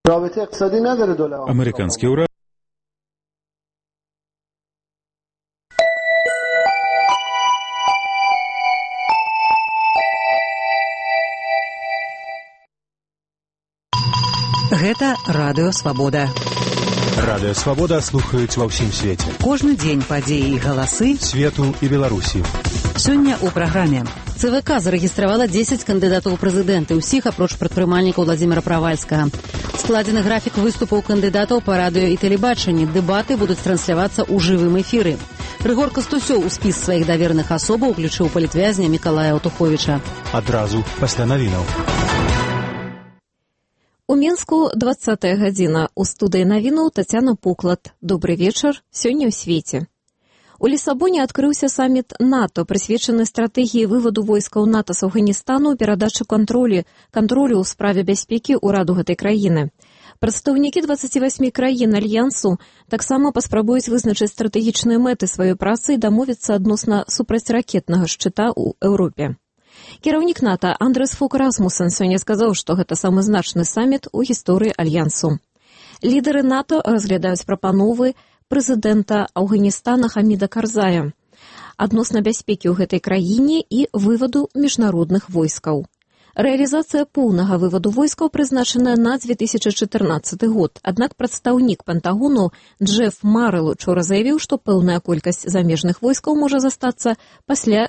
Американский уран. Гэта Радыё Свабода. Радыё Свабода слухаюць ва ўсім свеце. Кожны дзень падзеі і галасы свету і Беларусі. Сёння ў праграме. ЦВК зарэгістравала 10 кандыдатаў у прэзідэнты, усіх апроч прадпрымальніка Владзіміра Правальскага. Складзены графік выступаў кандыдатаў па радыё і тэлебачанні. Дэбаты будуць транслявацца ў жывым эфіры. Рыгор Кастусёў у спіс сваіх давераных асобаў уключыў палітвязня Мікалая Аўтуховіча. Адразу пасля навінаў. У Мінску 20-я гадзіна. У студыі навінаў Тацяна Поклад. Добры вечар. Сёння ў свеце. У Лісабоне адкрыўся саміт НАТО, прысвечаны стратэгіі вываду войскаў НАТО з Афганістана ў перадачу кантролю ў справе бяспекі ўраду гэтай краіны. Прадстаўнікі 28 краін Альянсу таксама паспрабуюць вызначыць стратэгічныя мэты сваёй працы і дамовіцца адносна супрацьракетнага шчыта ў Еўропе. Кіраўнік НАТО Андрес Фок Расмуссен сёння сказаў, што гэта самы значны саміт у гісторыі Альянсу. Лідары НАТО разглядаюць прапановы прэзідэнта Афганістана Хаміда Карзая адносна бяспекі ў гэтай краіне і вываду міжнародных войскаў. Рэалізацыя поўнага вываду войскаў прызначаная на 2014 год, аднак прадстаўнік Пентагону Джеф Марэл учора заявіў, што пэўная колькасць замежных войскаў можа застацца пасля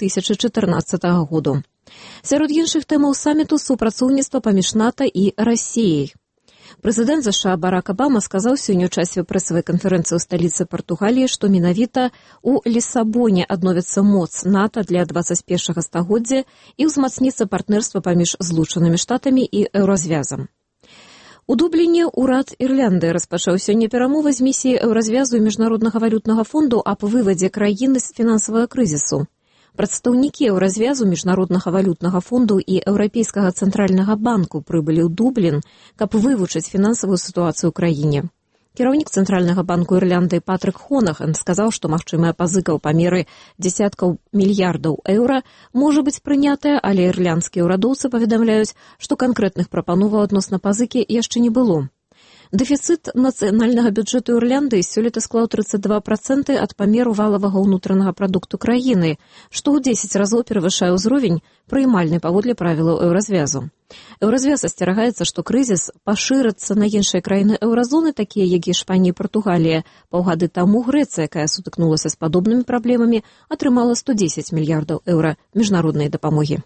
2014 году. Сярод іншых тэмаў саміту супрацоўніцтва паміж НАТО і Расіяй. Прэзідэнт США Барак Абама сказаў сёння ў часе прэсавай канферэнцыі ў сталіцы Партугаліі, што менавіта у Лісабоне адновіцца моц НАТО для 21 стагоддзя і ўзмацніцца партнерства паміж Злучанымі Штатамі і Еўразвязам. У Дубліне ўрад Ірландыі распачаў сёння перамовы з місіяй Еўразвязу і Міжнароднага валютнага фонду аб вывадзе краіны з фінансавага крызісу. Прадстаўнікі Еўразвязу, Міжнароднага валютнага фонду і Еўрапейскага цэнтральнага банку прыбылі ў Дублін, каб вывучыць фінансавую сітуацыю ў краіне. Кіраўнік Цэнтральнага банку Ірландыі Патрык Хонахан сказаў, што магчымая пазыка ў памеры дзесяткаў мільярдаў еўра можа быць прынятая, але ірландскія ўрадоўцы паведамляюць, што канкрэтных прапановаў адносна пазыкі яшчэ не было. Дэфіцыт нацыянальнага бюджэту Ірландыі сёлета склаў 32% ад памеру валавага ўнутранага прадукту краіны, што ў 10 разоў перавышае ўзровень, прыймальны паводле правілаў Еўразвязу. Еўразвяз асцерагаецца, што крызіс пашырыцца на іншыя краіны еўразоны, такія як Іспанія і Партугалія. Паўгады таму Грэцыя, якая сутыкнулася з падобнымі праблемамі, атрымала 110 мільярдаў еўра міжнароднай дапамогі.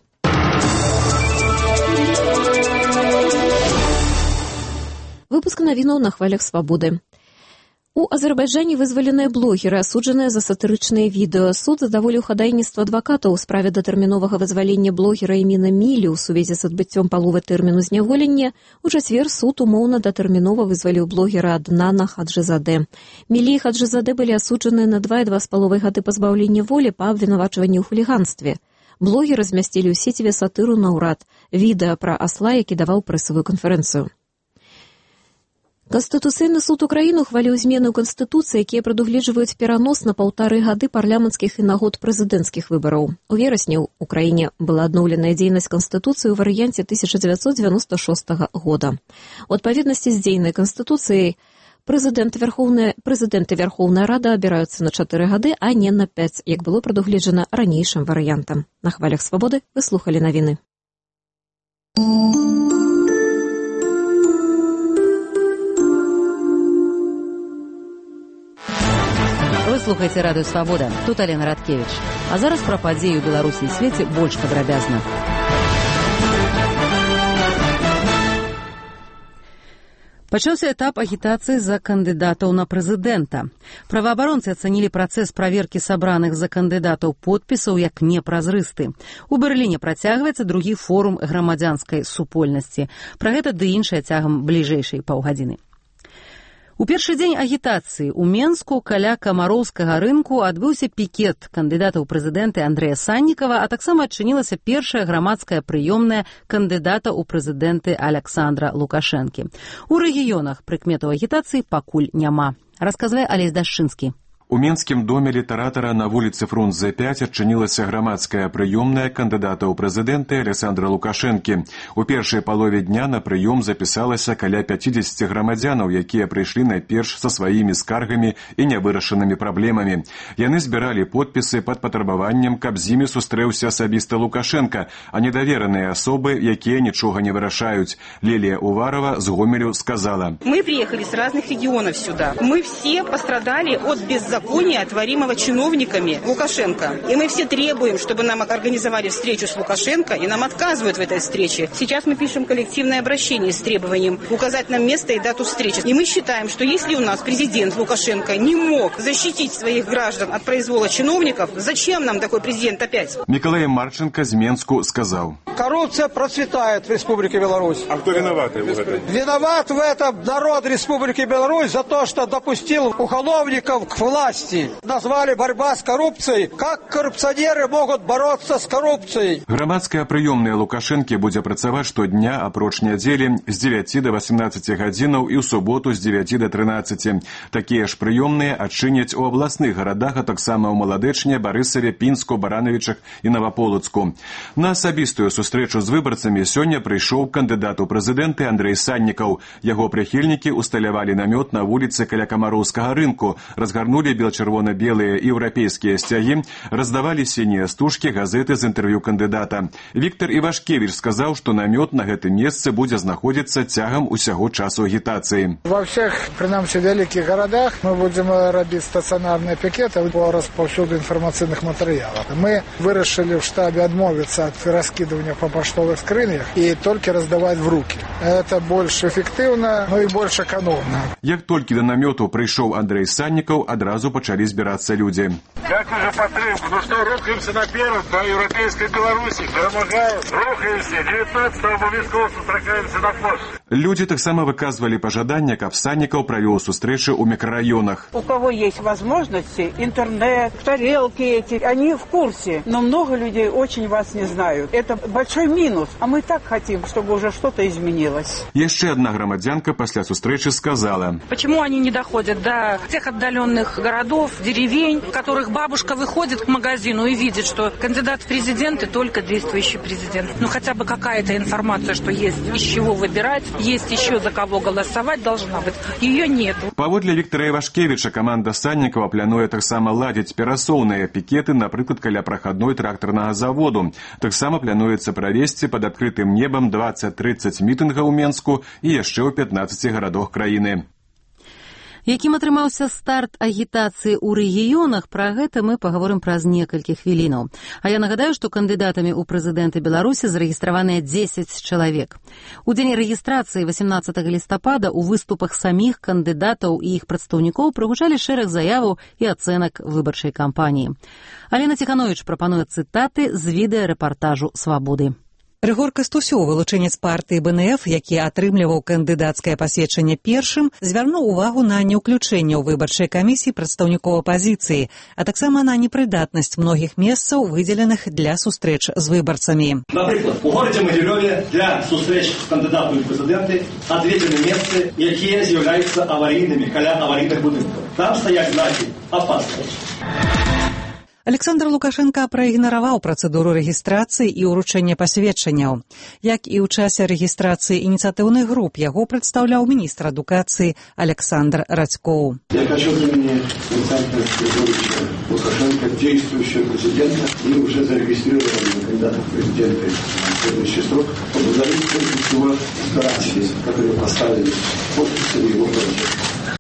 Выпуск навінаў на хвалях свабоды. У Азербайджане вызваленыя блогеры, асуджаныя за сатырычныя відэо. Суд задаволіў хадайніцтва адвакатаў у справе датэрміновага вызвалення блогера Эміна Мілі ў сувязі з адбыццём паловы тэрміну зняволення. У чацвер суд умоўна датэрмінова вызваліў блогера Аднана Хаджызаде. Мілі і Хаджызаде былі асуджаныя на 2 і 2,5 гады пазбаўлення волі па абвінавачванні ў хуліганстве. Блогеры змясцілі ў сеціве сатыру на ўрад. Відэа пра асла, які даваў прэсавую канферэнцыю. Канстытуцыйны суд Украіны ухваліў змены ў Канстытуцыі, якія прадугледжваюць перанос на 1,5 гады парламенцкіх і на год прэзідэнцкіх выбараў. У верасні ў Украіне была адноўленая дзейнасць Канстытуцыі ў варыянце 1996 года. У адпаведнасці з дзейнай Канстытуцыяй прэзідэнты Верхоўная Рада абіраюцца на 4 гады, а не на 5, як было прадугледжана ранейшым варыянтам. На хвалях свабоды вы слухалі навіны. Вы слухаеце Радыё Свабода. Тут Алена Радкевіч. А зараз пра падзеі ў Беларусі і свеце больш падрабязна. Пачаўся этап агітацыі за кандыдатаў на прэзідэнта. Праваабаронцы ацанілі працэс праверкі сабраных за кандыдатаў подпісаў як непразрысты. У Берліне працягваецца другі форум грамадзянскай супольнасці. Пра гэта ды іншае цягам бліжэйшай паўгадзіны. У першы дзень агітацыі ў Менску каля Камароўскага рынку адбыўся пікет кандыдата ў прэзідэнты Андрэя Саннікава, а таксама адчынілася першая грамадская прыёмная кандыдата ў прэзідэнты Аляксандра Лукашэнкі. У рэгіёнах прыкметаў агітацыі пакуль няма. Расказвае Алесь Дашчынскі. У Менскім доме літаратара на вуліцы Фрунзе 5 адчынілася грамадская прыёмная кандыдата ў прэзідэнты Александра Лукашэнкі. У першай палове дня на прыём запісалася каля 50 грамадзянаў, якія прыйшлі найперш са сваімі скаргамі і нявырашанымі праблемамі. Яны збіралі подпісы пад патрабаваннем, каб з імі сустрэўся асабіста Лукашенка, а недавераныя асобы, якія нічога не вырашаюць. Лілія Уварова з Гомелю сказала: Мы приехали с разных регионов сюда. Мы все пострадали от беззакония, творимого чиновниками Лукашенко. И мы все требуем, чтобы нам организовали встречу с Лукашенко, и нам отказывают в этой встрече. Сейчас мы пишем коллективное обращение с требованием указать нам место и дату встречи. И мы считаем, что если у нас президент Лукашенко не мог защитить своих граждан от произвола чиновников, зачем нам такой президент опять? Миколай Марченко з Менску сказал: коррупция процветает в Республике Беларусь. А кто виноват в этом? Виноват в этом народ Республики Беларусь за то, что допустил уголовников к власти. Назвали борьба с коррупцией. Как коррупционеры могут бороться с коррупцией? Грамадская прыёмная Лукашэнкі будзе працаваць штодня апроч нядзелі з 9 до 18 гадзінаў і ў суботу з 9 до 13. Такія ж прыёмныя адчыняць у абласных гарадах, а таксама ў Маладэчне, Барысаве, Пінску, Баранавічах і Наваполацку. На асабістую сустрэчу з выбарцамі сёння прыйшоў кандыдат у прэзідэнты Андрэй Саннікаў. Яго прыхільнікі усталявалі намёт на вуліцы каля Камароўскага рынку, разгарнулі бело-чырвона-белыя еўрапейскія сцягі, раздавалі сінія стужкі, газеты з інтэрв'ю кандыдата. Віктор Івашкевіч сказаў, што намёт на гэтым месцы будзе знаходзіцца цягам усяго часу агітацыі. Во всех, принамсі, вялікіх гарадах мы будзем рабіць стацыянарныя пікеты по распаўсюду інфармацыйных матэрыялаў. Мы вырашылі в штабе адмовіцца ад раскидывания по паштовых скрынях і толькі раздаваць в руки. Это больш эфектыўна, но і больш эканомна. Як толькі да намёту прыйшоў Андрэй Саннікаў, адразу пачалі збірацца людзі. Дякую за падтрымку. Ну што, рухаемся наперад по еўрапейскай Беларусі. Перамагаем, рухаемся. 19-го абавязкова сустракаемся на плошчы. Люди таксама выказвалі пажаданне, каб Саннікаў правёў сустрэчы ў мікрараёнах. У кого есть возможности, интернет, тарелки эти, они в курсе. Но много людей очень вас не знают. Это большой минус. А мы так хотим, чтобы уже что-то изменилось. Яшчэ одна грамадзянка пасля сустрэчы сказала: почему они не доходят до тех отдаленных городов, деревень, в которых бабушка выходит к магазину и видит, что кандидат в президенты только действующий президент. Ну хотя бы какая-то информация, что есть из чего выбирать, есть еще за кого голосовать должна быть. Ее нету. Паводле Віктора Івашкевіча, каманда Саннікава плануе таксама ладзіць перасоўныя пікеты, напрыклад, каля прахадной трактарнага заводу. Таксама плануецца правесці пад адкрытым небам 20-30 мітынгаў у Менску і яшчэ ў 15 гарадах краіны. Якім атрымаўся старт агітацыі ў рэгіёнах, пра гэта мы паговорым праз некалькі хвілінаў. А я нагадаю, што кандыдатамі ў прэзідэнты Беларусі зарэгістраваныя 10 чалавек. У дзень рэгістрацыі 18 лістапада ў выступах саміх кандыдатаў і іх прадстаўнікоў прагучалі шэраг заяваў і ацэнак выбарчай кампаніі. Алена Ціхановіч прапануе цытаты з відэарэпартажу «Свабоды». Рыгор Кастусёў, вылучэнец партыі БНФ, які атрымліваў кандыдацкае пасведчанне першым, звярнуў увагу на неўключэнне ў выбарчай камісіі прадстаўнікоў апазіцыі, а таксама на непрыдатнасць многіх месцаў, выдзеленых для сустрэч з выбарцамі. Напрыклад, у горадзе Магілёве для сустрэч з кандыдатам у прэзідэнты адведзены месцы, якія з'яўляюцца аварыйнымі каля аварыйных будынкаў. Там стаяць знакі «Апаснасць». Александр Лукашенко праігнараваў працэдуру рэгістрацыі і ўручэння пасведчанняў. Як і ў часе рэгістрацыі ініцыятыўных груп, яго прадстаўляў міністр адукацыі Александр Радзькоў. Я хочу от имени Александра Григорьевича Лукашенко, действующего президента и уже зарегистрированного кандидата в президенты на следующий срок, поблагодарить всего старателей, которые поставили подписи в его проекте.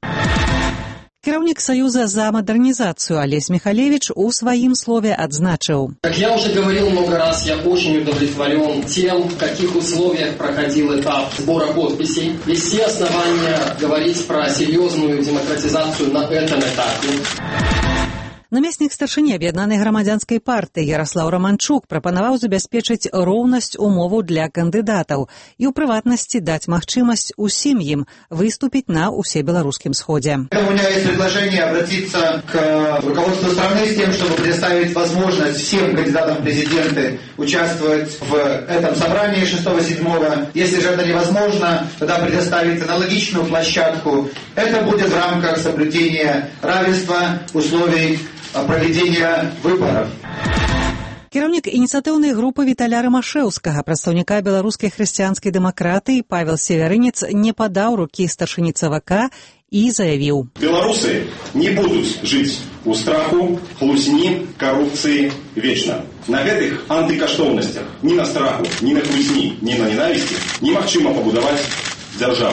Кіраўнік Саюза за модернизацию Олесь Михалевич у своим слове отзначил. Как я уже говорил много раз, я очень удовлетворен тем, в каких условиях проходил этап сбора подписей. Есть все основания говорить про серьезную демократизацию на этом этапе. Намеснік старшыні аб'яднанай грамадзянскай партыі Яраслаў Раманчук прапанаваў забяспечыць роўнасць умоваў для кандыдатаў і ў прыватнасці даць магчымасць усім ім выступіць на усебеларускім сходзе. У меня есть предложение обратиться к руководству страны с тем, чтобы предоставить возможность всем кандидатам в президенты участвовать в этом собрании 6-7. Если же это невозможно, тогда предоставить аналогичную площадку. Это будет в рамках соблюдения равенства условий проведения выборов. Кіраўнік ініцыятыўнай групы Віталя Рымашэўскага, прадстаўніка беларускай хрысціянскай дэмакратыі Павел Северынец не падаў рукі старшыні ЦВК и заявил: белорусы не будут жить у страху, хлусни, коррупции вечно. На этих антикаштовностях ни на страху, ни на хлусни, ни на ненависти немагчыма пабудаваць дзяржаву.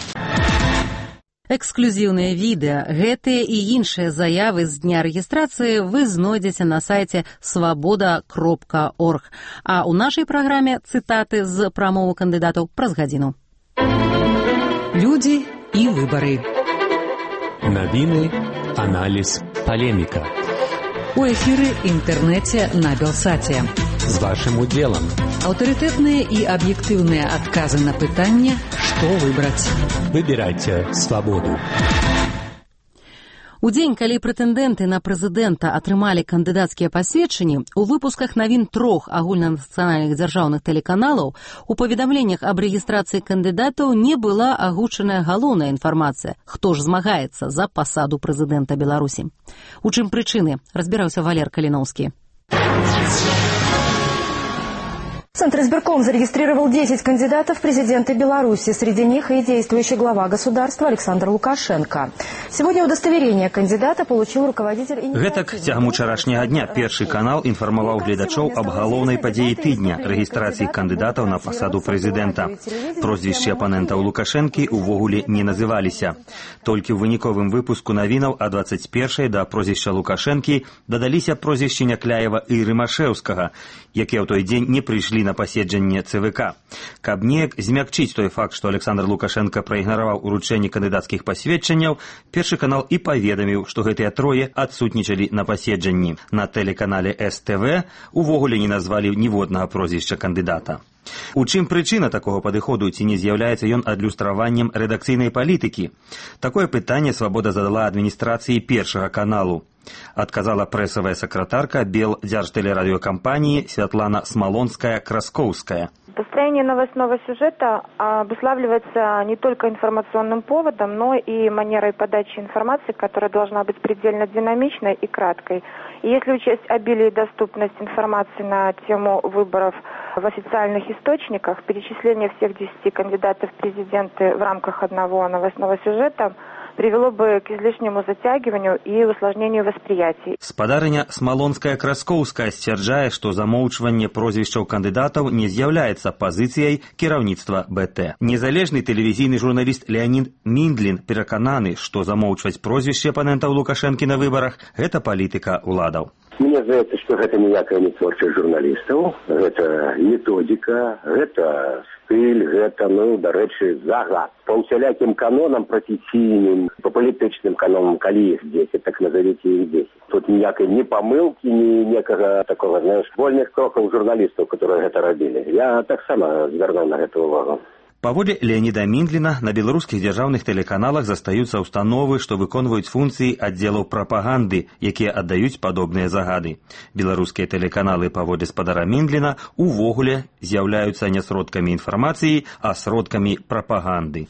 Эксклюзіўныя відэа, гэтыя і іншыя заявы з дня рэгістрацыі вы знойдзеце на сайце свабода.орг. А ў нашай праграме цытаты з прамовы кандыдатаў праз гадзіну. Людзі і выбары. Навіны, аналіз, палеміка. У эфіры інтэрнэце на Белсаце. З вашым удзелам. Аўтарытэтныя і аб'ектыўныя адказы на пытанне, што выбраць. Выбірайце свабоду. У дзень, калі прэтэндэнты на прэзідэнта атрымалі кандыдацкія пасведчанні, у выпусках навін 3 агульнанацыянальных дзяржаўных тэлеканалаў у паведамленнях аб рэгістрацыі кандыдатаў не была агучаная галоўная інфармацыя, хто ж змагаецца за пасаду прэзідэнта Беларусі. У чым прычыны, разбіраўся Валер Каліноўскі. Центризбирком зарегистрировал 10 кандидатов в президенты Беларуси. Среди них и действующий глава государства Александр Лукашенко. Сегодня удостоверение кандидата получил руководитель... Гэтак цягам учарашняга дня Першы канал інфармаваў гледачоў аб галоўнай падзеі тыдня – рэгістрацыі кандыдатаў на пасаду прэзідэнта. Прозвішчы апанентаў Лукашэнкі увогуле не называліся. Толькі ў выніковым выпуску навінаў а 21 да прозвішча Лукашэнкі дадаліся прозвішчы Някляева і Рымашэўскага, якія ў той дзень не прыйшлі на паседжанне ЦВК. Каб неяк змякчыць той факт, што Александр Лукашенко праігнараваў уручэнне кандыдацкіх пасведчанняў, Першы канал і паведаміў, што гэтыя трое адсутнічалі на паседжанні. На тэлеканале СТВ увогуле не назвалі ніводнага прозвішча кандыдата. У чым прычына такога падыходу, ці не з'яўляецца ён адлюстраваннем рэдакцыйнай палітыкі? Такое пытанне «Свабода» задала адміністрацыі Першага каналу. Адказала прэсавая сакратарка Белдзяржтэлерадыёкампаніі Святлана Смолонская-Краскоўская. Построение новостного сюжета обуславливается не только информационным поводом, но и манерой подачи информации, которая должна быть предельно динамичной и краткой. И если учесть обилие и доступность информации на тему выборов в официальных источниках, перечисление всех 10 кандидатов в президенты в рамках одного новостного сюжета привело бы к излишнему затягиванию и усложнению восприятий. Спадарыня Смолонская-Краскоўская сцвярджае, што замоўчванне прозвішчаў кандыдатаў не з'яўляецца пазіцыяй кіраўніцтва БТ. Незалежны тэлевізійны журналіст Леонід Міндлін перакананы, што замоўчваць прозвішчы апанентаў Лукашэнкі на выбарах – гэта палітыка ўладаў. Мне здаецца, што гэта ніякая не творчасць журналістаў, гэта методика, гэта стыль, гэта, дарэчы, загад. По усялякім канонам прафесійным, по палітычным канонам, калі іх 10, так назовите іх 10. Тут ніякай ні памылкі, ні некага такого, вольных крокаў журналістаў, которые гэта рабілі. Я таксама звярнуў на гэта увагу. Паводле Леоніда Міндліна, на беларускіх дзяржаўных тэлеканалах застаюцца установы, што выконваюць функцыі аддзелаў прапаганды, якія аддаюць падобныя загады. Беларускія тэлеканалы, паводле спадара Міндліна, увогуле з'яўляюцца не сродкамі інфармацыі, а сродкамі прапаганды.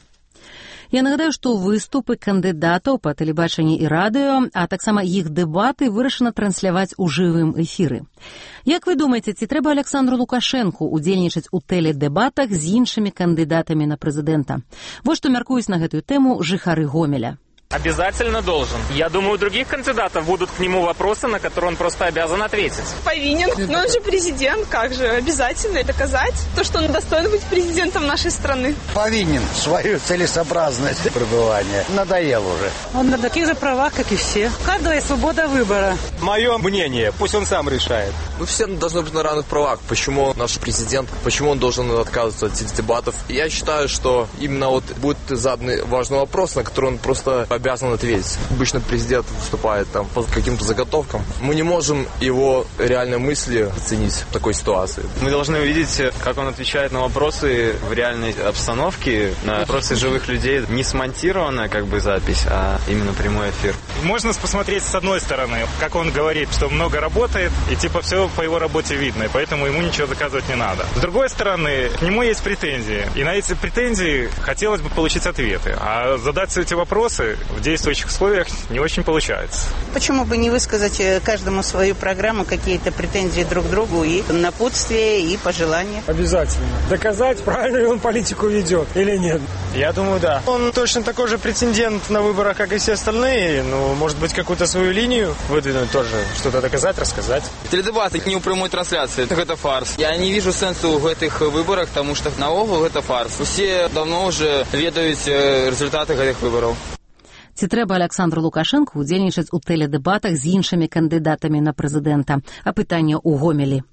Я нагадаю, што выступы кандыдатаў па тэлебачанні і радыё, а таксама іх дэбаты вырашана трансляваць у жывым эфіры. Як вы думаеце, ці трэба Александру Лукашэнку удзельнічаць у тэледэбатах з іншымі кандыдатамі на прэзідэнта? Вось што мяркуюць на гэтую тэму жыхары Гомеля. Обязательно должен. Я думаю, у других кандидатов будут к нему вопросы, на которые он просто обязан ответить. Повинен. Но он же президент, как же? Обязательно доказать то, что он достоин быть президентом нашей страны. Повинен свою целесообразность пребывания. Надоел уже. Он на таких же правах, как и все. У каждого есть свобода выбора. Мое мнение, пусть он сам решает. Мы все должны быть на равных правах. Почему наш президент, почему он должен отказываться от этих дебатов? Я считаю, что именно будет задан важный вопрос, на который он просто обязан ответить. Обычно президент выступает там по каким-то заготовкам. Мы не можем его реальные мысли оценить в такой ситуации. Мы должны увидеть, как он отвечает на вопросы в реальной обстановке, на вопросы живых людей. Не смонтированная запись, а именно прямой эфир. Можно посмотреть с одной стороны, как он говорит, что много работает, и все по его работе видно, и поэтому ему ничего доказывать не надо. С другой стороны, к нему есть претензии, и на эти претензии хотелось бы получить ответы. А задать эти вопросы в действующих условиях не очень получается. Почему бы не высказать каждому свою программу, какие-то претензии друг к другу, и напутствие, и пожелания? Обязательно. Доказать, правильно ли он политику ведет или нет. Я думаю, да. Он точно такой же претендент на выборах, как и все остальные. Ну, может быть, какую-то свою линию выдвинуть тоже, что-то доказать, рассказать. Теледебаты не у прямой трансляции, это фарс. Я не вижу сенсу в этих выборах, потому что наогул это фарс. Все давно уже ведают результаты этих выборов. Ці трэба Александру Лукашенку удзельнічаць у тэледэбатах з іншымі кандыдатамі на прэзідэнта? Апытанне ў Гомелі.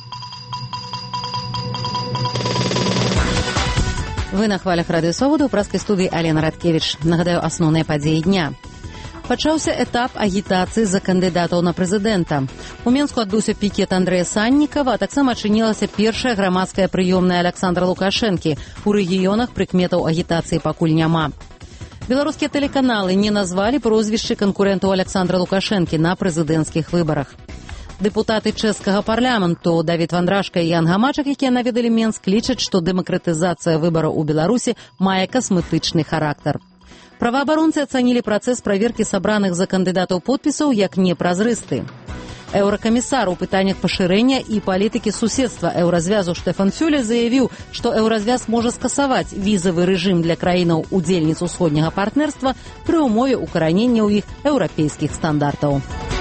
Вы на хвалях Радыё Свабода, у праскай студыі Алена Радкевіч. Нагадаю, асноўныя падзеі дня. Пачаўся этап агітацыі за кандыдатаў на прэзідэнта. У Менску адбыўся пікет Андрэя Саннікава, а таксама адчынілася першая грамадская прыёмная Александра Лукашэнкі. У рэгіёнах прыкметаў агітацыі пакуль няма. Беларускія тэлеканалы не назвалі прозвішчы канкурэнтаў Александра Лукашэнкі на прэзідэнцкіх выбарах. Дэпутаты чэшскага парламенту Давід Вандрашка і Ян Гамачак, якія наведалі Менск, лічаць, што дэмакратызацыя выбараў у Беларусі мае касметычны характар. Праваабаронцы ацанілі працэс праверкі сабраных за кандыдатаў подпісаў як непразрысты. Еўракамісар у пытаннях пашырэння і палітыкі суседства еўразвязу Штэфан Фюле заявіў, што еўразвяз можа скасаваць візавы рэжым для краінаў удзельніц усходняга партнерства пры ўмове ўкаранення ў іх еўрапейскіх стандартаў.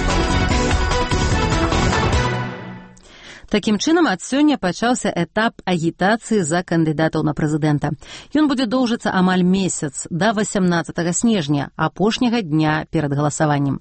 Такім чынам, ад сёння пачаўся этап агітацыі за кандыдатаў на прэзідэнта. Ён будзе доўжыцца амаль месяц, да 18 снежня, апошняга дня перад галасаваннем.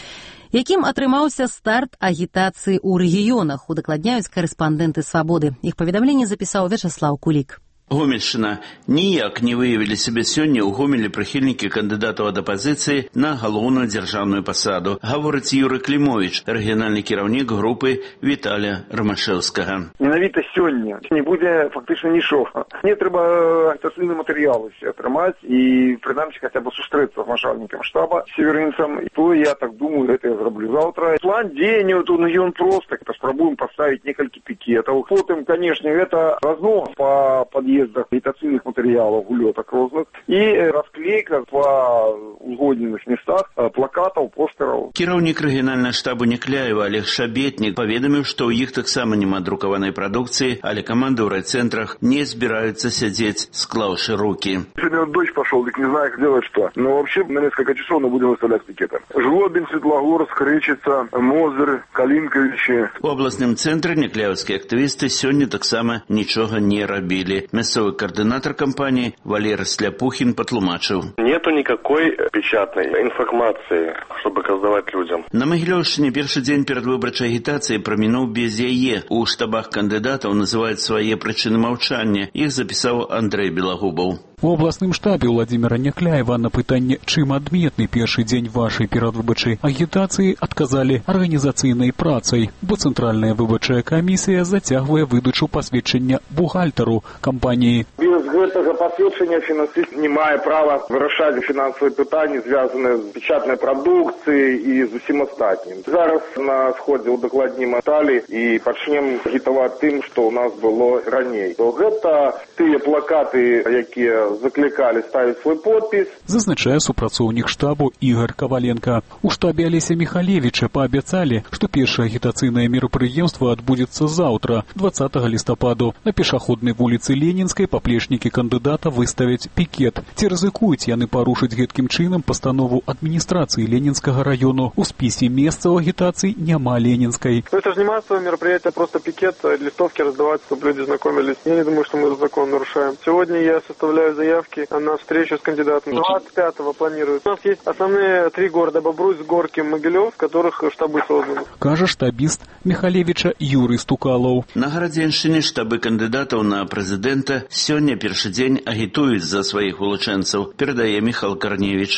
Якім атрымаўся старт агітацыі ў рэгіёнах, удакладняюць карэспандэнты «Свабоды». Іх паведамленне запісаў Вячаслаў Кулік. Гомельшчына ніяк не выявілі сябе сёння ў Гомелі прыхільнікі кандыдатаў ад апазіцыі на галоўную дзяржаўную пасаду, гаворыць Юрый Клімовіч, рэгіянальны кіраўнік групы Віталя Рамашэўскага. Менавіта сёння не будзе фактычна нічога. Мне трэба агітацыйны матэрыял атрымаць і прынамсі хаця б сустрэцца з начальнікам штаба северынцам. І то я так думаю, гэта я зраблю заўтра. План дзеянняў тут ён просты, паспрабуем паставіць некалькі пікетаў. Потым, канешне, гэта разнос па пад'ездах агітацыйных матэрыялаў, улётак розных і расклейка па узгодненых местах плакатаў, постэраў. Кіраўнік рэгіянальнага штабу Някляева Олег Шабетнік паведаміў, што ў іх таксама няма друкаванай прадукцыі, але каманды ў райцэнтрах не збіраюцца сядзець, склаўшы рукі. Сегодня дождь пошел, так не знаю, как делать что. Но вообще на несколько часов мы будем выставлять пикеты. Жлобин, Светлогорск, Речица, Мозырь, Калинковичи. У абласным цэнтры някляеўскія актывісты сёння таксама нічога не рабілі. Мясцовы координатор кампании Валерий Сляпухин патлумачыў. Нету никакой печатной информации, чтобы раздавать людям. На Магілёўшчыне першы дзень перад выбарчай агітацыяй прамінуў без яе. У штабах кандыдатаў называюць свае прычыны маўчання. Іх запісаў Андрэй Белагубаў. У абласным штабе Владимира Някляева на пытанне, чым адметны першы дзень вашай перадвыбарчай агітацыі, адказалі арганізацыйнай працай, бо цэнтральная выбарчая камісія зацягвае выдачу пасведчання бухгалтару кампаніі. Без гэтага пасведчання фінансіст не мае права вырашаць фінансавыя пытанні, звязаныя з печатнай прадукцыяй і з усім астатнім. Зараз на сходзе удакладнім дэталі і пачнем агітаваць тым, што ў нас было раней. То гэта тыя плакаты, якія закликали ставить свой подпись. Зазначае супрацоўнік штабу Ігор Коваленко. У штабе Алеся Михалевича паабяцалі, што першае агітацыйнае мерапрыемства адбудзецца заўтра, 20 лістападу. На пешаходнай вуліцы Ленінскай паплечнікі кандыдата выставяць пікет. Ці рызыкуюць яны парушыць гэткім чынам пастанову адміністрацыі Ленінскага району. У спісе месцаў агітацыі няма Ленінскай. Это же не массовое мероприятие, просто пикет, листовки раздавать, чтобы люди знакомились. Я не думаю, что мы закон нарушаем. Сегодня я составляю заявки на встречу с кандидатом. 25-го планируют. У нас есть основные 3 города: Бобруйск, Горки, Могилев, в которых штабы созданы. Кажа штабіст Михалевича Юрый Стукалов. На Гарадзеншчыне штабы кандыдатаў на прэзідэнта сёння першы дзень агітуюць за сваіх вылучэнцаў, перадае Міхал Карневіч. У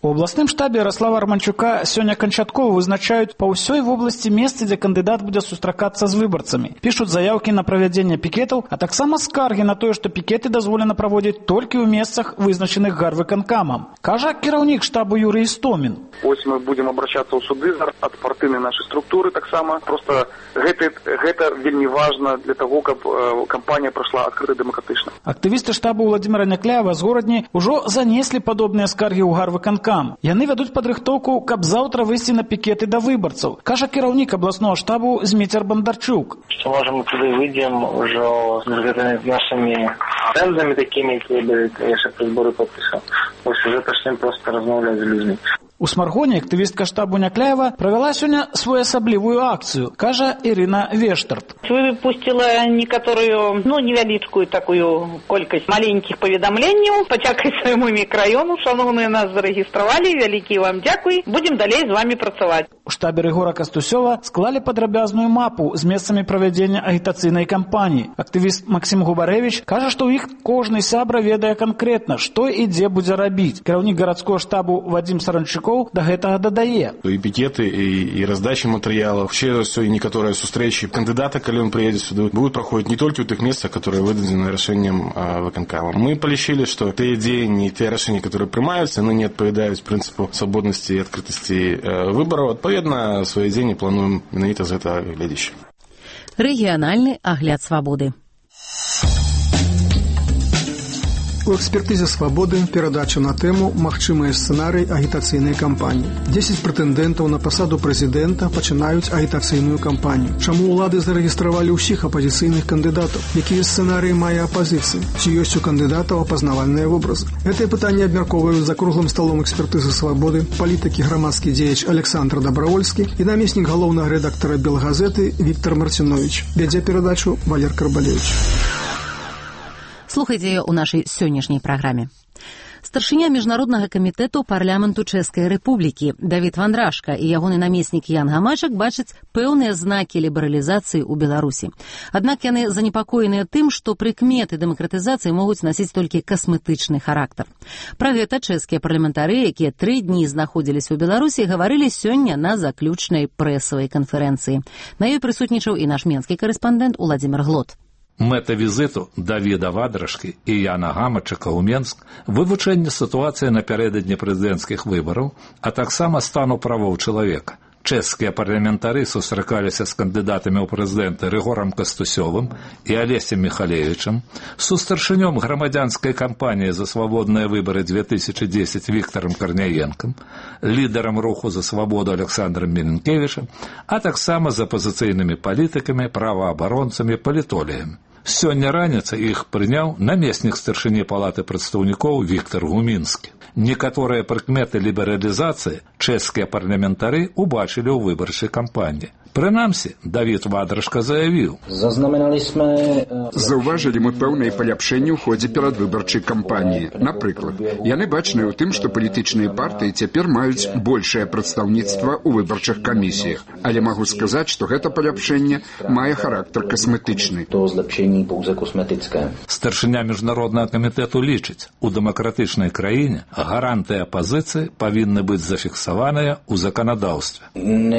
У абласным штабе Ярослава Романчука сёння канчаткова вызначаюць па ўсёй вобласці месцы, дзе кандыдат будзе сустракацца з выбарцамі. Пішуць заяўкі на правядзенне пікетаў, а таксама скаргі на тое, што пікеты дазволена праводзіць толькі ў месцах, вызначаных гарвыканкамам. Кажа кіраўнік штабу Юрий Истомин. Ось мы будем обращаться ў суды ад партыйнай нашай структуры таксама. Просто гэта вельмі важна для того, каб кампанія прайшла адкрыта дэмакратычна. Актывісты штабу Владимира Някляева з Горадні ўжо занеслі падобныя скаргі ў гарвыканкам. Яны вядуць падрыхтоўку, каб заўтра выйсці на пікеты да выбарцаў, кажа кіраўнік абласнога штабу Зміцер Бандарчук. Што можа мы туды выйдзем ўжо з гэтымі нашымі стендамі такімі, якія былі яшчэ пры зборы подпісаў. Вось уже пачнем проста размаўляць з людзьмі. У Смаргоне актывістка штабу Някляева правяла сёння своеасаблівую акцыю, кажа Ірына Вештарт. Выпустила некаторую, невялічкую такую колькасць маленькіх паведамленняў. Падзякуй свайму мікраёну, шановныя нас зарэгістравалі, вялікі вам дзякуй. Будзем далей з вами працаваць. У штабе Рыгора Кастусёва склалі падрабязную мапу з месцамі правядзення агітацыйнай кампаніі. Актывіст Максім Губарэвіч кажа, што ў іх кожны сябра ведае канкрэтна, што і дзе будзе рабіць. Кіраўнік гарадскога штабу Вадзім Саранчыкоў до гэтага дадае. І пікеты, і раздача матэрыялаў, ще і некаторыя сустрэчы кандыдата, калі ён прыедзе сюды, будуць праходзіць не толькі ў тых месцах, которые выдадзены рашэннем выканкама. Мы палічылі, што тыя дзеянні і тыя рашэнні, которые прымаюцца, яны не адпавядаюць прынцыпу свабоднасці і адкрытасці выбараў. Адпаведна, свае дзеянні плануем менавіта з гэтага гледзяча. Рэгіянальны агляд свабоды. У экспертызе «Свабоды» перадача на тэму «Магчымыя сцэнарыі агітацыйнай кампаніі». 10 прэтэндэнтаў на пасаду прэзідэнта пачынаюць агітацыйную кампанію. Чаму ўлады зарэгістравалі ўсіх апазіцыйных кандыдатаў? Якія сцэнарыі мае апазіцыі? Ці ёсць у кандыдатаў апазнавальныя вобразы? Гэтыя пытанні абмяркоўваюць за круглым сталом экспертызы «Свабоды» палітык і грамадскі дзеяч Александр Добравольскі і намеснік галоўнага рэдактара «Белгазеты» Віктор Марцінович. Вядзе перадачу Валер Карбалевич. Слухайце яе ў нашай сённяшняй праграме. Старшыня міжнароднага камітэту парламенту Чэшскай рэпублікі Давід Вандрашка і ягоны намеснік Ян Гамачак бачаць пэўныя знакі лібералізацыі ў Беларусі. Аднак яны занепакоеныя тым, што прыкметы дэмакратызацыі могуць насіць толькі касметычны характар. Пра гэта чэшскія парламентары, якія 3 дні знаходзіліся ў Беларусі, гаварылі сёння на заключнай прэсавай канферэнцыі. На ёй прысутнічаў і наш менскі карэспандэнт Уладзімір Глот. Мэта візіту Давіда Вандрашкі і Яна Гамачака ў Менск вывучэнне сітуацыі напярэдадні прэзідэнцкіх выбараў, а таксама стану правоў чалавека. Чэшскія парламентары сустракаліся з кандыдатамі ў прэзідэнты Рыгорам Кастусёвым і Алесем Міхалевічам, з старшынём грамадзянскай кампаніі за свабодныя выбары 2010 Віктарам Карняенкам, лідарам руху за свабоду Александром Міленкевічам, а таксама з апазіцыйнымі палітыкамі, праваабаронцамі, палітолагамі. Сёння раніцай іх прыняў намеснік старшыні палаты прадстаўнікоў Віктар Гумінскі. Некаторыя прыкметы лібералізацыі чэшскія парламентары убачылі ў выбарчай кампаніі. Прынамсі, Давід Вандрашка заявіў. Заўважылі мы пэўныя паляпшэнні ў ходзе перадвыбарчай кампаніі. Напрыклад, яны бачныя ў тым, што палітычныя партыі цяпер маюць большае прадстаўніцтва ў выбарчых камісіях. Але магу сказаць, што гэта паляпшэнне мае характар касметычны. Старшыня міжнароднага камітэту лічыць, у дэмакратычнай краіне гарантыі апазіцыі павінны быць зафіксаваныя ў заканадаўстве.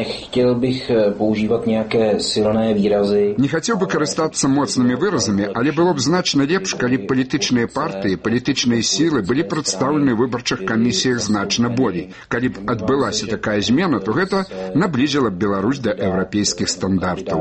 Не хацеў бы карыстацца моцнымі выразамі, але было б значна лепш, калі палітычныя партыі, палітычныя сілы былі прадстаўлены ў выбарчых камісіях значна болей. Калі б адбылася такая змена, то гэта наблізіла б Беларусь да еўрапейскіх стандартаў.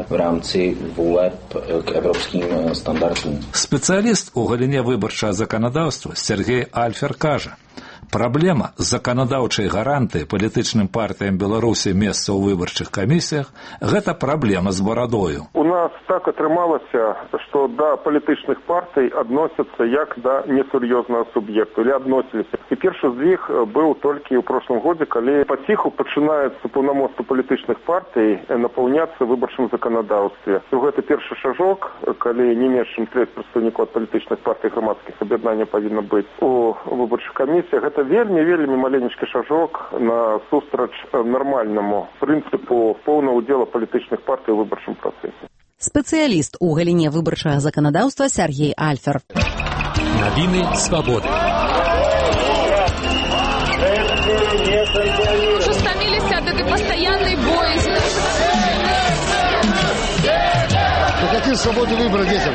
Спецыяліст у галіне выбарчага заканадаўства Сергей Альфер кажа, праблема заканадаўчай гарантыі палітычным партыям Беларусі месца ў выбарчых камісіях – гэта праблема з барадою. У нас так атрымалася, што да палітычных партый адносяцца як да несур'ёзнага суб'екту, или адносіліся. І першы з іх быў толькі ў прошлым годзе, калі паціху пачынаецца паўнамоцтва палітычных партый напаўняцца выбарчым заканадаўстве. Гэта першы шажок, калі не менш чым трэць прадстаўнікоў ад палітычных партый грамадскіх аб'яднання павінна быць у выбарчых камісіях. Гэта вельмі маленечкі шажок на сустрач нармальнаму прынцыпу поўнага ўдзела палітычных партый у выбарчым працэсе. Спецыяліст у галіне выбарчага заканадаўства Сергей Альфер. Навіны свабоды. Уже стомились от этой постоянной боязни. Какие свободы выбора детям?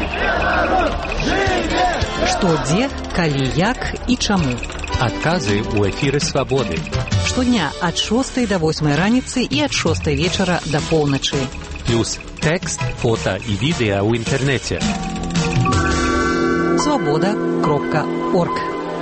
Што, дзе, калі, як і чаму. Адказы ў эфіры «Свабоды». Штодня ад 6 до 8 раніцы і ад 6 вечара до поўначы. Плюс тэкст, фота і відэа ў інтэрнэце. Свабода.орг.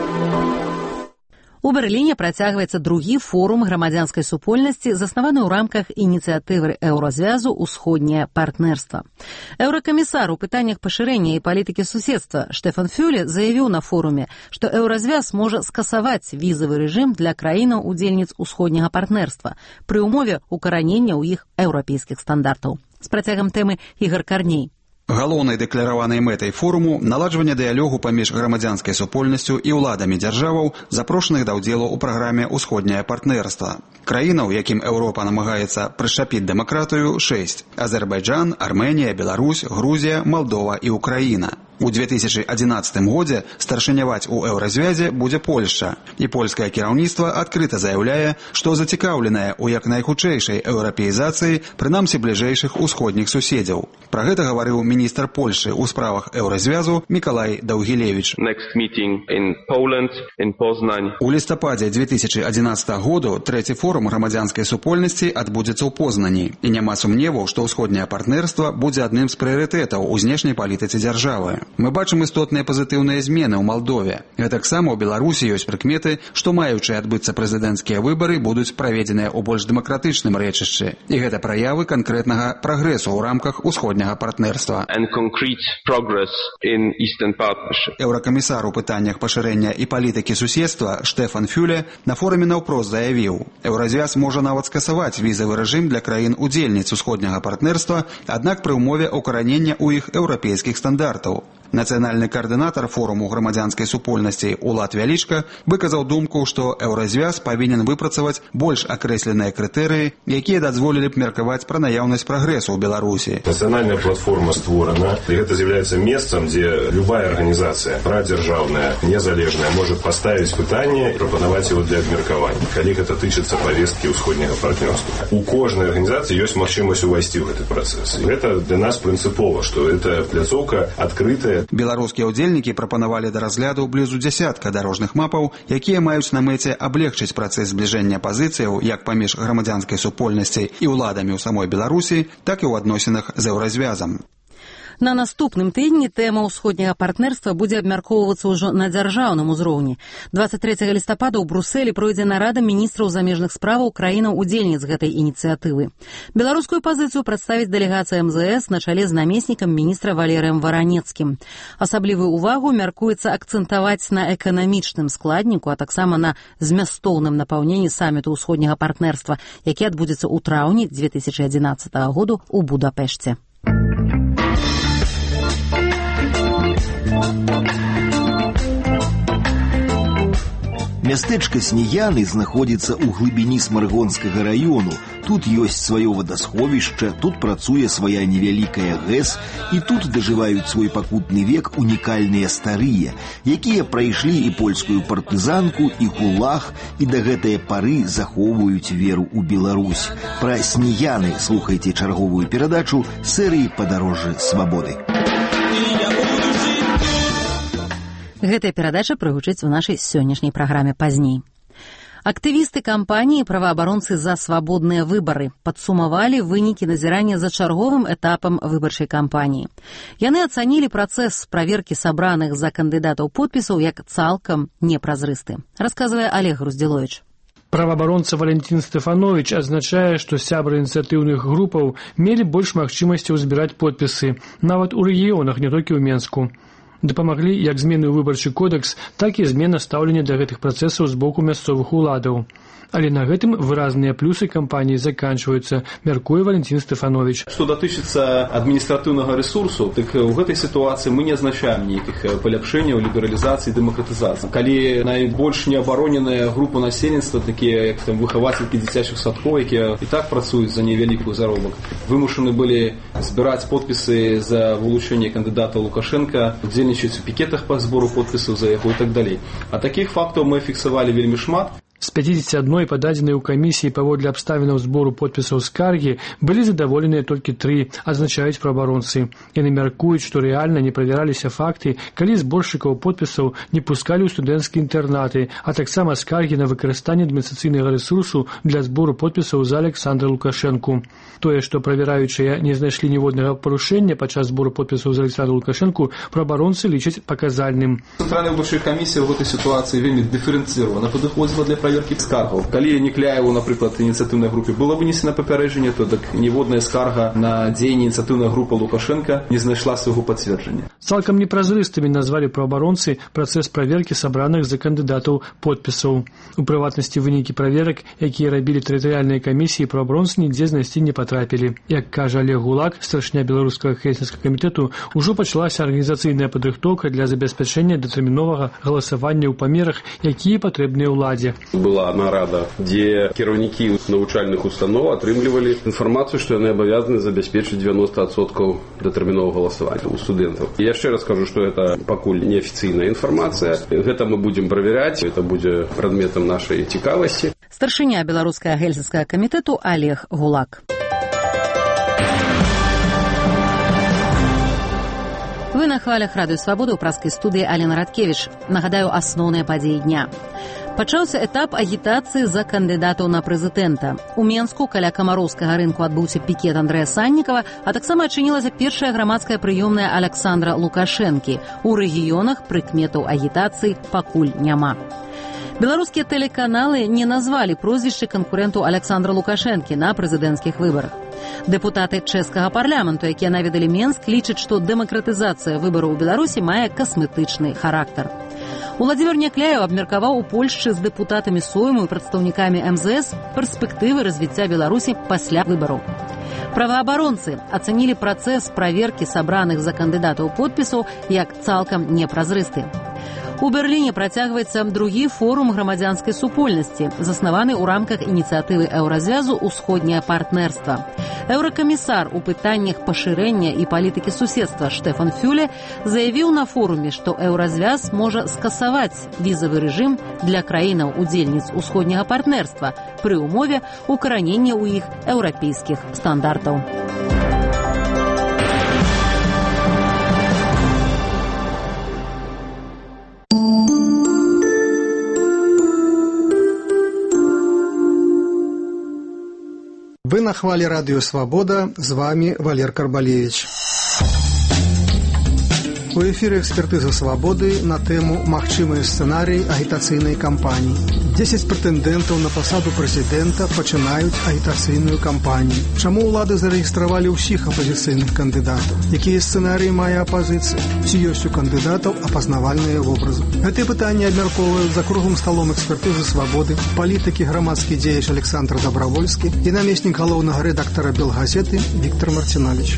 У Берліне працягваецца другі форум грамадзянскай супольнасці, заснаваны ў рамках ініцыятывы Еўразвязу «Усходняе партнерства». Еўракамісар у пытаннях пашырэння і палітыкі суседства Штефан Фюле заявіў на форуме, што Еўразвяз можа скасаваць візавы рэжым для краінаў-удзельніц усходняга партнерства пры ўмове укаранення ў іх еўрапейскіх стандартаў. З працягам тэмы Ігор Карней. Галоўнай дэклараванай мэтай форуму наладжванне дыялогу паміж грамадзянскай супольнасцю і ўладамі дзяржаваў, запрошаных да ўдзелу ў праграме «Усходняе партнерства». Краінаў, якім Еўропа намагаецца прышчапіць дэмакратыю, 6: Азербайджан, Арменія, Беларусь, Грузія, Малдова і Украіна. У 2011 годзе старшыняваць у Еўразвязе будзе Польшча, і польскае кіраўніцтва адкрыта заяўляе, што зацікаўленае ў як найхутчэйшай еўрапеізацыі, прынамсі бліжэйшых усходніх суседзяў. Пра гэта гаварыў міністр Польшчы ў справах Еўразвязу Мікалай Даўгілевіч. У лістападзе 2011 году трэці форум грамадзянскай супольнасці адбудзецца ў Познані, і няма сумневу, што ўсходняе партнерства будзе адным з прыярытэтаў у знешняй палітыцы дзяржавы. Мы бачым істотныя пазітыўныя змены ў Малдове. Гэтаксама ў Беларусі ёсць прыкметы, што маючы адбыцца прэзідэнцкія выбары будуць праведзеныя ў больш дэмакратычным рэчышчы. І гэта праявы канкрэтнага прагрэсу ў рамках усходняга партнерства. Еўракамісар у пытаннях пашырэння і палітыкі суседства Штефан Фюле на форуме наўпрост заявіў: Еўразвяз можа нават скасаваць візавы рэжым для краін-удзельніц усходняга партнерства, аднак пры ўмове укаранення ў іх еўрапейскіх стандартаў. Нацыянальны каардынатар форуму грамадзянскай супольнасці Улад Вялічка выказаў думку, што Еўразвяз павінен выпрацаваць больш акрэсленыя крытэрыі, якія дазволілі б меркаваць пра наяўнасць прагрэсу ў Беларусі. Нацыянальная платформа створана, і гэта з'яўляецца месцам, дзе любая арганізацыя, прадзяржаўная, незалежная, можа паставіць пытанне і прапанаваць яго для абмеркавання, калі гэта тычыцца павесткі ўсходняга партнёрства. У кожнай арганізацыі ёсць магчымасць увайсці ў гэты працэс. І гэта для нас прынцыпова, што гэта пляцоўка адкрытая. Беларускія ўдзельнікі прапанавалі да разгляду блізу дзясятка дарожных мапаў, якія маюць на мэце аблегчыць працэс збліжэння пазіцыяў як паміж грамадзянскай супольнасцай і ўладамі ў самой Беларусі, так і ў адносінах з Еўразвязам. На наступным тыдні тэма ўсходняга партнерства будзе абмяркоўвацца ўжо на дзяржаўным узроўні. 23 лістапада ў Брусэлі пройдзе нарада міністраў замежных справаў краінаў-удзельніц гэтай ініцыятывы. Беларускую пазіцыю прадставіць дэлегацыя МЗС на чале з намеснікам міністра Валерыем Варанецкім. Асаблівую ўвагу мяркуецца акцэнтаваць на эканамічным складніку, а таксама на змястоўным напаўненні саміту ўсходняга партнерства, які адбудзецца ў траўні 2011 году ў Будапешце. Мястэчка Снеяны знаходзіцца ў глыбіні Смаргонскага раёну. Тут ёсць сваё вадасховішча, тут працуе свая невялікая ГЭС, і тут дажываюць свой пакутны век унікальныя старыя, якія прайшлі і польскую партызанку, і гулаг, і да гэтай пары захоўваюць веру ў Беларусь. Пра Снеяны слухайце чарговую перадачу серыі «Падарожжы свабоды». Гэтая перадача прагучыць у нашай сённяшняй праграме пазней. Актывісты кампаніі «Праваабаронцы за свабодныя выбары» падсумавалі вынікі назірання за чарговым этапам выбарчай кампаніі. Яны ацанілі працэс праверкі сабраных за кандыдатаў подпісаў як цалкам непразрысты. Расказвае Олег Груздзіловіч. Праваабаронца Валентин Стефанович адзначае, што сябры ініцыятыўных групаў мелі больш магчымасцяў збіраць подпісы, нават у рэгіёнах, не толькі ў Менску. Дапамаглі як змены ў выбарчы кодекс, так і змена стаўлення да гэтых працэсаў з боку мясцовых уладаў. Але на гэтым выразныя плюсы кампаніі заканчваюцца, мяркуе Валентин Стефанович. Што датычыцца адміністратыўнага рэсурсу, так у гэтай сітуацыі мы не азначаем нейкіх паляпшэнняў, лібералізацыі, дэмакратызацыі. Калі найбольш неабароненыя групы насельніцтва, такія як выхавацелькі дзіцячых садкоў, якія і так працуюць за невялікую заробак, вымушаны былі збіраць подпісы за вылучэнне кандыдата Лукашенка, удзельнічаць у пікетах па збору подпісаў за яго і так далей. А такіх фактаў мы фіксавалі вельмі шмат. З 51 пададзенай у камісіі паводле абставінаў збору подпісаў скаргі былі задаволеныя толькі 3, адзначаюць праваабаронцы. Яны мяркуюць, што рэальна не правяраліся факты, калі зборшчыкаў подпісаў не пускалі ў студэнцкія інтэрнаты, а таксама скаргі на выкарыстанне адміністрацыйнага рэсурсу для збору подпісаў за Александра Лукашэнку. Тое, што правяраючыя не знайшлі ніводнага парушэння падчас збору подпісаў за Александра Лукашэнку, праваабаронцы лічаць паказальным. Цэнтральная выбарчая камісія ў гэтай сітуацыі вельмі дыферэнцыравана падыходзіла для праверкі скаргаў. Калі Некляеву, напрыклад, ініцыятыўнай групе было вынесена папярэджанне, то так ніводная скарга на дзеянне ініцыятыўнай групы Лукашенка не знайшла свайго пацверджання. Цалкам непразрыстымі назвалі праваабаронцы працэс праверкі сабраных за кандыдатаў подпісаў. У прыватнасці вынікі праверак, якія рабілі тэрытарыяльныя камісіі, праваабаронцы нідзе знайсці не патрапілі. Як кажа Олег Гулак, старшыня беларускага хельсінскага камітэту, ужо пачалася арганізацыйная падрыхтоўка для забеспячэння датэрміновага галасавання ў памерах, якія патрэбныя ўладзе. Была нарада, дзе кіраўнікі навучальных устаноў атрымлівалі інфармацыю, што яны абавязаны забяспечыць 90% датэрміновага галасавання у студэнтаў. Я яшчэ раз кажу, што гэта пакуль неафіцыйная інфармацыя. Гэта мы будзем правяраць, гэта будзе прадметам нашай цікавасці. Старшыня беларускага гельсінскага камітэту Олег Гулак. Вы на хвалях Радыё Свабода ў праскай студыі Алена Радкевіч. Нагадаю, асноўныя падзеі дня. Пачаўся этап агітацыі за кандыдатаў на прэзідэнта. У Менску каля камароўскага рынку адбыўся пікет Андрэя Саннікава, а таксама адчынілася першая грамадская прыёмная Александра Лукашэнкі. У рэгіёнах прыкметаў агітацыі пакуль няма. Беларускія тэлеканалы не назвалі прозвішчы канкурэнту Александра Лукашэнкі на прэзідэнцкіх выбарах. Дэпутаты чэшскага парламенту, якія наведалі Менск, лічаць, што дэмакратызацыя выбараў у Беларусі мае касметычны характар. Уладзімір Некляев абмеркаваў у Польшчы з дэпутатамі Сойму і прадстаўнікамі МЗС перспектывы развіцця Беларусі пасля выбараў. Праваабаронцы ацанілі працэс праверкі сабраных за кандыдатаў подпісаў як цалкам непразрысты. У Берліне працягваецца другі форум грамадзянскай супольнасці, заснаваны ў рамках ініцыятывы Еўразвязу «Усходняе партнерства». Еўракамісар у пытаннях пашырэння і палітыкі суседства Штефан Фюле заявіў на форуме, што Еўразвяз можа скасаваць візавы рэжым для краінаў-удзельніц усходняга партнерства пры ўмове укаранення ў іх еўрапейскіх стандартаў. Вы на хвале Радио Свобода, с вами Валер Карбалевич. У эфире «Экспертиза свободы» на тему «Магчымыя сцэнарыі агітацыйнай кампаніі». 10 прэтэндэнтаў на пасаду прэзідэнта пачынаюць агітацыйную кампанію. Чаму ўлады зарэгістравалі ўсіх апазіцыйных кандыдатаў? Якія сцэнарыі мае апазіцыя? Ці ёсць у кандыдатаў апазнавальныя вобразы? Гэтыя пытанні абмяркоўваюць за круглым сталом «Экспертизы свободы» палітыкі грамадскі дзеяч Александр Добравольскі і намеснік галоўнага рэдактара «Белгазеты» Віктор Марцінович.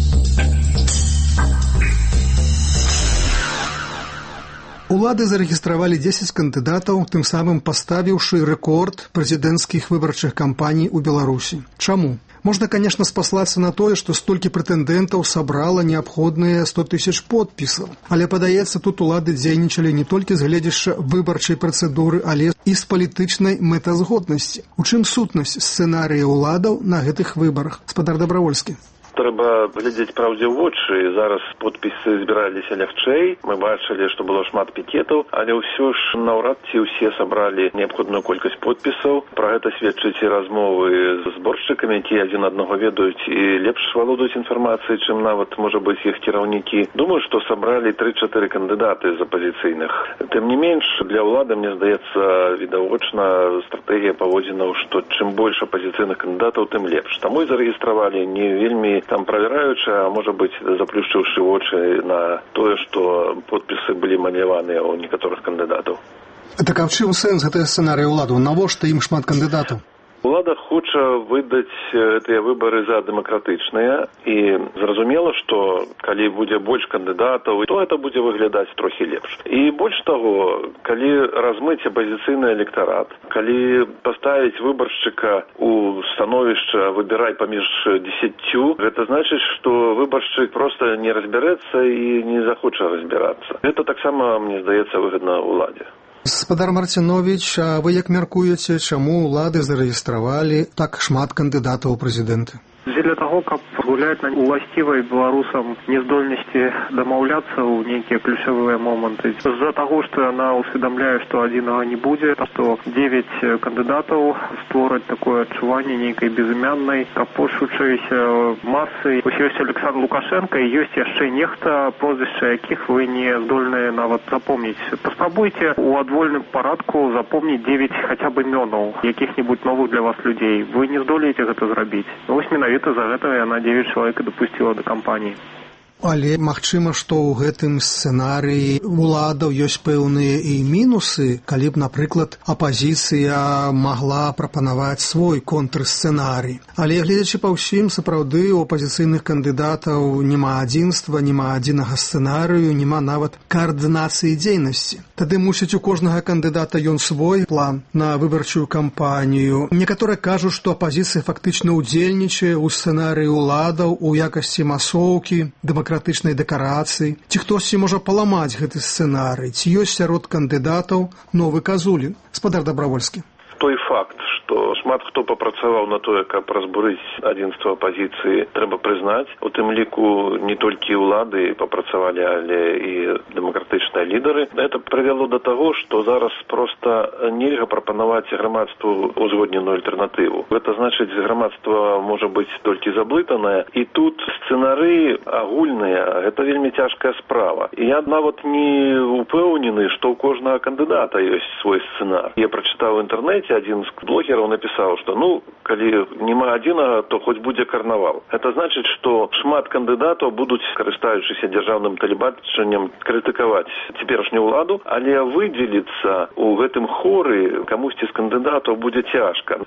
Улады зарэгістравалі 10 кандыдатаў, тым самым паставіўшы рэкорд прэзідэнцкіх выбарчых кампаній у Беларусі. Чаму? Можна, конечно, спаслацца на тое, што столькі прэтэндэнтаў сабрала неабходныя 100 000 подпісаў. Але, падаецца, тут улады дзейнічалі не толькі з гледзяшча выбарчай працэдуры, але і з палітычнай мэтазгоднасці. У чым сутнасць сцэнарыя ўладаў на гэтых выбарах? Спадар Добравольскі. Трэба глядзець праўдзе ў вочы. Зараз подпісы збіраліся лягчэй. Мы бачылі, што было шмат пікетаў, але ўсё ж наўрад ці ўсе сабралі неабходную колькасць подпісаў. Пра гэта сведчаць і размовы з зборшчыкамі, якія адзін аднаго ведаюць і лепш валодаюць інфармацыяй, чым нават, можа быць, іх кіраўнікі. Думаю, што сабралі 3-4 кандыдаты з апазіцыйных. Тым не менш, для ўлады, мне здаецца, відавочна стратэгія паводзінаў, што чым больш апазіцыйных кандыдатаў, тым лепш. Таму і зарэгістравалі не вельмі там правераючы, а можа быць, заплюшчыўшы вочы на тое, што подпісы былі манляваныя ў некаторых кандыдатаў. Так а ў чым сэнс гэтага сцэнарыя ўладаў? Навошта ім шмат кандыдатаў? Улада хоча выдаць гэтыя выбары за дэмакратычныя і зразумела, што калі будзе больш кандыдатаў, то гэта будзе выглядаць трохі лепш. І больш таго, калі размыць апазіцыйны электарат, калі паставіць выбаршчыка у становішча выбірай паміж 10, гэта значыць, што выбаршчык проста не разбярэцца і не захоча разбірацца. Гэта таксама, мне здаецца, выгадна ўладзе. Спадар Марцінович, а вы як мяркуеце, чаму ўлады зарэгістравалі так шмат кандыдатаў у прэзідэнты? Дзеля таго, каб гуляць на уласцівай беларусам няздольнасці дамаўляцца ў нейкія ключавыя моманты. З-за таго, што яна усведамляе, што адзінага не будзе, што 9 кандыдатаў створаць такое адчуванне нейкай безымяннай, капошучайся масы. Вось ёсць Александр Лукашенко і ёсць яшчэ нехта, прозвішча якіх вы не здольныя нават запомніць. Паспрабуйце у адвольным парадку запомніць 9 хаця б імёнаў якіх-небудзь новых для вас людзей. Вы не здолееце гэта зрабіць. Вось менавіта за гэта яна 9 чалавек і дапусціла да кампаніі. Але магчыма, што ў гэтым сцэнарыі уладаў ёсць пэўныя і мінусы, калі б, напрыклад, апазіцыя магла прапанаваць свой контрсцэнарый. Але гледзячы па ўсім, сапраўды у апазіцыйных кандыдатаў няма адзінства, няма адзінага сцэнарыю, няма нават каардынацыі дзейнасці. Тады, мусіць, у кожнага кандыдата ён свой план на выбарчую кампанію. Некаторыя кажуць, што апазіцыя фактычна ўдзельнічае ў сцэнарыі уладаў у якасці масоўкі, дэмакратычнай дэкарацыі. Ці хтосьці можа паламаць гэты сцэнарый? Ці ёсць сярод кандыдатаў новы Казулін? Спадар Дабравольскі. Той факт, што шмат хто папрацаваў на тое, каб разбурыць адзінства апазіцыі, трэба прызнаць. У тым ліку не толькі ўлады папрацавалі, але і дэмакратычныя лідары. Гэта прывяло да таго, што зараз проста нельга прапанаваць грамадству узгодненую альтэрнатыву. Гэта значыць, грамадства можа быць толькі заблытанае, і тут сцэнары агульныя, гэта вельмі цяжкая справа. І я нават не упэўнены, што ў кожнага кандыдата ёсць свой сцэнар. Я прачытаў у інтэрнэце, адзін з блогераў напісаў, што калі няма адзінага, то хоць будзе карнавал. Гэта значыць, што шмат кандыдатаў будуць, карыстаючыся дзяржаўным тэлебачаннем, крытыкаваць цяперашнюю ўладу, але выдзеліцца ў гэтым хоры камусьці з кандыдатаў будзе цяжка.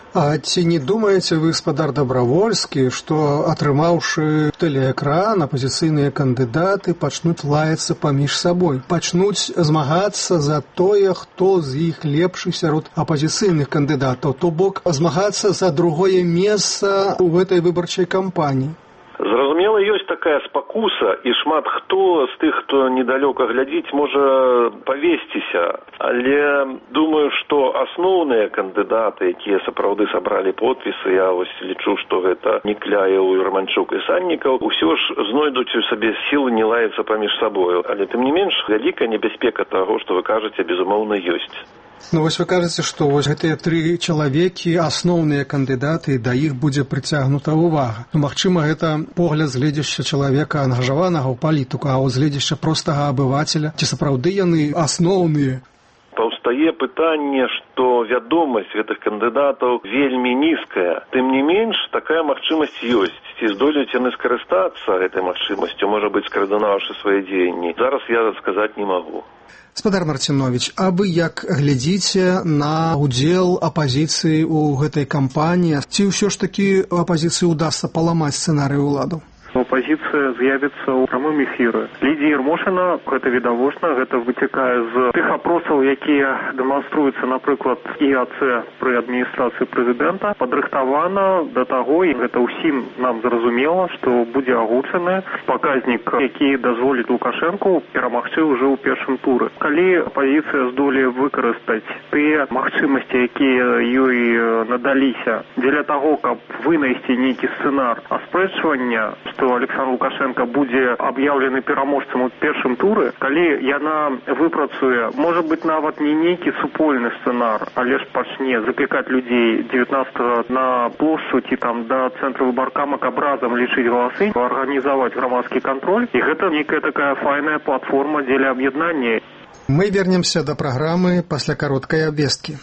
А ці не думаеце вы, спадар Дабравольскі, што, атрымаўшы тэлеэкран, апазіцыйныя кандыдаты пачнуць лаяцца паміж сабой, пачнуць змагацца за тое, хто з іх лепшы сярод апазіцыйных кандыдатаў, то бок змагацца за другое месца ў гэтай выбарчай кампаніі? Зразумела, ёсць такая спакуса, і шмат хто з тых, хто недалёка глядзіць, можа павесціся. Але думаю, што асноўныя кандыдаты, якія сапраўды сабралі подпісы, я вось лічу, што гэта Некляеў, Романчук і Саннікаў, усё ж знойдуць у сабе сілы не лаяцца паміж сабою. Але тым не менш, вялікая небяспека таго, што вы кажаце, безумоўна, ёсць. Вось вы кажаце, што вось гэтыя 3 чалавекі, асноўныя кандыдаты, да іх будзе прыцягнута ўвага. Магчыма, гэта погляд з гледзяшча чалавека ангажаванага ў палітыку, а з гледзяшча простага абывацеля. Ці сапраўды яны асноўныя? Паўстае пытанне, што вядомасць гэтых кандыдатаў вельмі нізкая. Тым не менш, такая магчымасць ёсць. Ці здолеюць яны скарыстацца гэтай магчымасцю, можа быць, скаардынаваўшы свае дзеянні. Зараз я сказаць не магу. Спадар Марцінович, а вы як глядзіце на ўдзел апазіцыі ў гэтай кампаніі? Ці ўсё ж такі апазіцыі ўдасца паламаць сцэнарый уладаў? Апозіцыя з'явіцца ў прамым эфіры. Лідія Ермошына, гэта відавочна, гэта выцякае з тых апросаў, якія дэманструюцца, напрыклад, ІАЦ пры адміністрацыі прэзідэнта, падрыхтавана да таго, і гэта ўсім нам зразумела, што будзе агучаны паказнік, які дазволіць Лукашэнку перамагчы ўжо ў першым туры. Калі апозіцыя здолее выкарыстаць тыя магчымасці, якія ёй надаліся, дзеля таго, каб вынайсці нейкі сцэнар аспрэчвання, што Александр Лукашенко будзе аб'яўлены пераможцам у першым туры, калі яна выпрацуе, можа быць, нават не нейкі супольны сцэнар, але ж пачне заклікаць людзей 19 на плошчу ці там да цэнтра выбаркама, каб разам лічыць галасы, арганізаваць грамадскі кантроль, і гэта нейкая такая файная платформа дзеля аб'яднання. Мы вернемся да праграмы пасля кароткай абвесткі.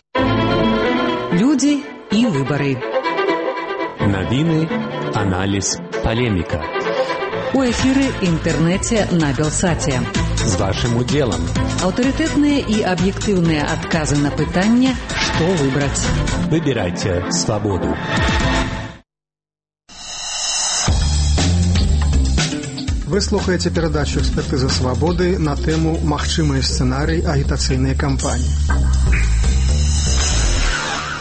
Людзі і выбары. Навіны, аналіз, палеміка. У эфіры інтэрнэце на Белсаце. З вашым удзелам. Аўтарытэтныя і аб'ектыўныя адказы на пытанне, што выбраць. Выбірайце свабоду. Вы слухаеце перадачу «Экспертыза свабоды» на тэму «Магчымыя сцэнарый агітацыйнай кампаніі».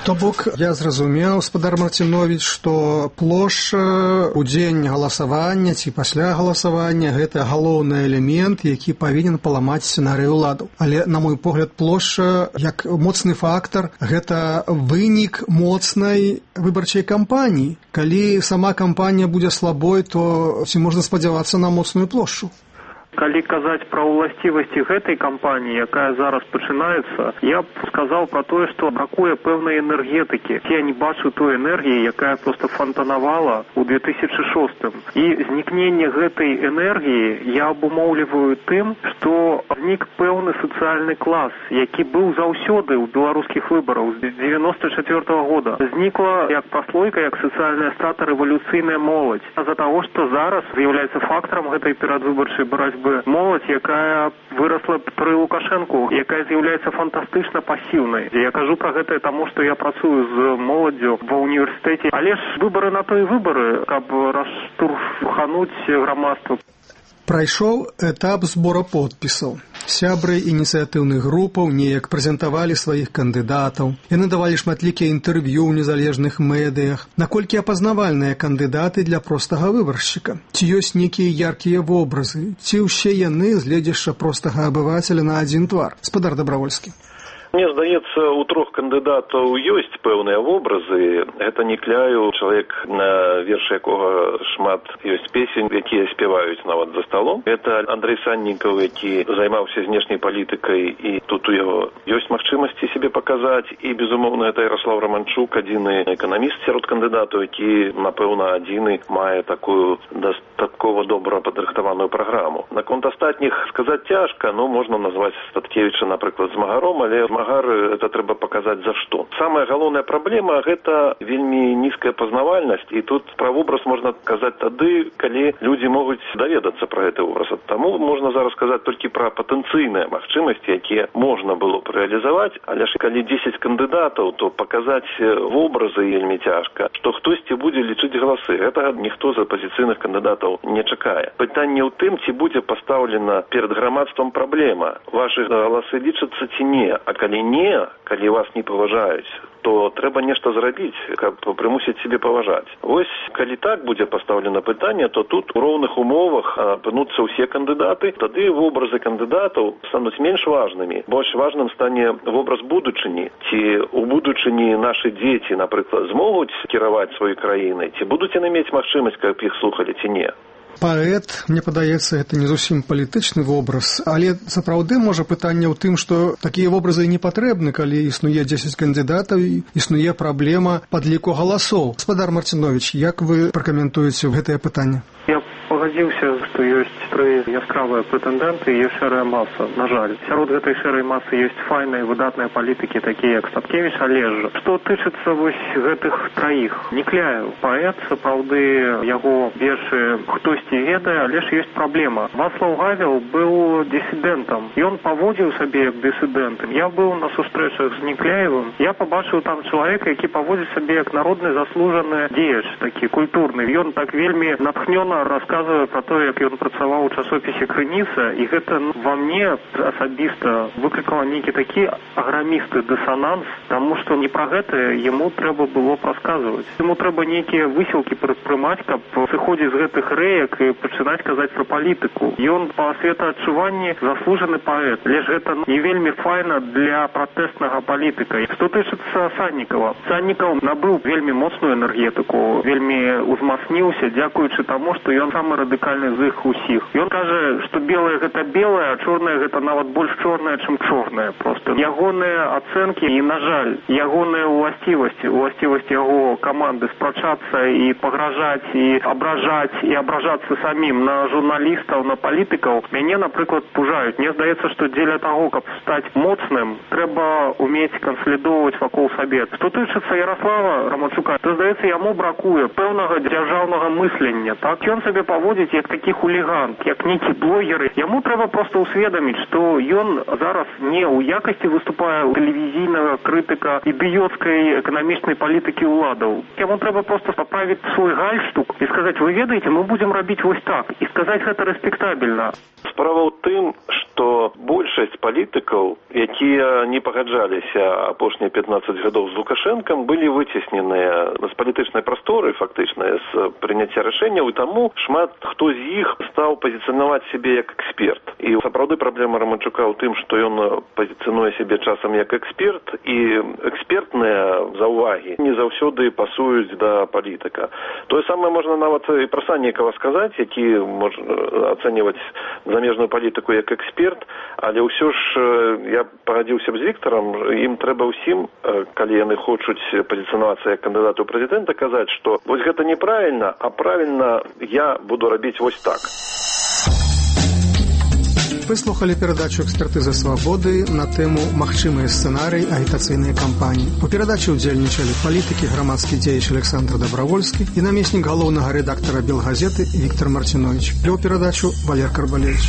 То бок я зразумеў, спадар Марціновіч, што плошча у дзень галасавання ці пасля галасавання гэта галоўны элемент, які павінен паламаць сцэнарый уладаў. Але, на мой погляд, плошча як моцны фактар гэта вынік моцнай выбарчай кампаніі. Калі сама кампанія будзе слабой, то ці можна спадзявацца на моцную плошчу? Калі казаць пра ўласцівасці гэтай кампаніі, якая зараз пачынаецца, я б сказаў пра тое, што бракуе пэўнай энергетыкі. Я не бачу той энергіі, якая проста фантанавала ў 2006. І знікненне гэтай энергіі я абумоўліваю тым, што знік пэўны сацыяльны клас, які быў заўсёды ў беларускіх выбараў з 94-го года. Знікла як праслойка, як сацыяльная страта рэвалюцыйная моладзь. А-за таго, што зараз з'яўляецца фактарам гэтай перадвыбарчай барацьбы моладзь, якая вырасла пры Лукашэнку, якая з'яўляецца фантастычна пасіўнай. Я кажу пра гэта таму, што я працую з моладдзю ва ўніверсітэце. Але ж выбары на то і выбары, каб раштурхануць грамадства. Прайшоў этап збора подпісаў. Сябры ініцыятыўных групаў неяк прэзентавалі сваіх кандыдатаў. Яны давалі шматлікія інтэрв'ю ў незалежных медыях. Наколькі апазнавальныя кандыдаты для простага выбаршчыка? Ці ёсць нейкія яркія вобразы? Ці ўсе яны з гледзяшча простага абывацеля на адзін твар? Спадар Дабравольскі. Мне здаецца, у трох кандыдатаў ёсць пэўныя вобразы. Гэта Некляеў, чалавек, на вершы якога шмат ёсць песень, якія спяваюць нават за сталом. Это Андрей Саннікаў, які займаўся знешняй палітыкай, і тут у яго ёсць магчымасці сябе паказаць. І, безумоўна, это Ярослав Романчук, адзіны эканаміст сярод кандыдатаў, які, напэўна, адзіны мае такую дастаткова добра падрыхтаваную праграму. Наконт астатніх сказаць цяжка, можна назваць Статкевіча, напрыклад, змагаром, але это трэба паказаць за што. Самая галоўная праблема гэта вельмі нізкая пазнавальнасць, і тут пра вобраз можна казаць тады, калі людзі могуць даведацца пра гэты вобраз. Таму можна зараз казаць толькі пра патэнцыйныя магчымасці, якія можна было б рэалізаваць, але ж калі 10 кандыдатаў, то паказаць вобразы вельмі цяжка, што хтосьці будзе лічыць галасы. Гэтага ніхто з апазіцыйных кандыдатаў не чакае. Пытанне ў тым, ці будзе пастаўлена перад грамадствам праблема. Вашы галасы лічацца ці не, а калі не, калі вас не паважаюць, то трэба нешта зрабіць, каб прымусіць сябе паважаць. Вось, калі так будзе пастаўлена пытанне, то тут у роўных умовах апынуцца ўсе кандыдаты, тады вобразы кандыдатаў стануць менш важнымі. Больш важным стане вобраз будучыні. Ці у будучыні нашы дзеці, напрыклад, змогуць кіраваць сваёй краінай, ці будуць яны мець магчымасць, каб іх слухалі, ці не. Паэт, мне падаецца, гэта не зусім палітычны вобраз, але сапраўды можа пытанне ў тым, што такія вобразы не патрэбны, калі існуе 10 кандыдатаў і існуе праблема падліку галасоў. Спадар Марціновіч, як вы пракаментуеце гэтае пытанне? Я пагадзіўся, што ёсць тры яскравыя прэтэндэнты і ёсць шэрая маса. На жаль, сярод гэтай шэрай масы ёсць файныя выдатныя палітыкі, такія як Статкевіч, Алежа. Што тычыцца вось гэтых траіх? Некляеў, паэт, сапраўды яго вершы хтосьці ведае, але ж ёсць праблема. Вацлаў Гавел быў дысідэнтам. Ён паводзіў сабе як дысідэнт. Я быў на сустрэчах з Некляевым. Я пабачыў там чалавека, які паводзіць сабе як народны заслужаны дзеяч, такі культурны. Ён так вельмі натхнёна расказвае пра тое, як ён працаваў у часопісе «Крыніца», і гэта ва мне асабіста выклікала нейкі такі аграмісты дысананс, таму што не пра гэта яму трэба было прасказваць. Яму трэба нейкія высілкі прадпрымаць, каб сыходзіць з гэтых рэек і пачынаць казаць пра палітыку. Ён па светаадчуванні заслужаны паэт, але ж гэта не вельмі файна для пратэснага палітыка. Што тычыцца Саннікава. Саннікаў набыў вельмі моцную энергетыку, вельмі узмацніўся, дзякуючы таму, што ён самы радыкальны з іх усіх. Ён кажа, што белае гэта белае, а чорнае гэта нават больш чорнае, чым чорнае. Просто ягоныя ацэнкі і, на жаль, ягоныя уласцівасці яго каманды спрачацца і пагражаць, і абражацца самім на журналістаў, на палітыкаў, мяне, напрыклад, пужаюць. Мне здаецца, што дзеля таго, каб стаць моцным, трэба умець канслідоўваць вакол сабе. Што тычыцца Ярослава Романчука, то, здаецца, яму бракуе пэўнага дзяржаўнага мыслення. Так, ён сабе паводзіць як такі хуліган, як нейкі блогеры. Яму трэба проста ўсведаміць, што ён зараз не ў якасці выступае ў тэлевізійнага крытыка ідыёцкай эканамічнай палітыкі ўладаў. Яму трэба проста паправіць свой гальштук і сказаць: вы ведаеце, мы будзем рабіць вось так, і сказаць гэта рэспектабельна. Справа ў тым, што што большасць палітыкаў, якія не пагаджаліся апошнія 15 гадоў з Лукашэнкам, былі выцесненыя з палітычнай прасторы, фактычна, з прыняцця рашэнняў, і таму шмат хто з іх стаў пазіцыянаваць сябе як эксперт. І сапраўды праблема Романчука ў тым, што ён пазіцыянуе сябе часам як эксперт, і экспертныя заўвагі не заўсёды пасуюць да палітыка. Тое самае можна нават і пра Саннікава сказаць, які можна ацэньваць замежную палітыку як эксперт, але ўсё ж я пагадзіўся б з Віктарам, ім трэба ўсім, калі яны хочуць пазіцыянавацца як кандыдаты ў прэзідэнта, казаць, што вось гэта неправільна, а правільна я буду рабіць вось так. Вы слухали перадачу «Экспертыза свабоды» на тэму «Магчымыя сцэнарыі агітацыйнай кампаніі». У перадачы ўдзельнічалі палітыкі, грамадскі дзеяч Александр Добравольскі і намеснік галоўнага рэдактара «Белгазеты» Віктор Мартинович. Вёў перадачу Валер Карбалевич.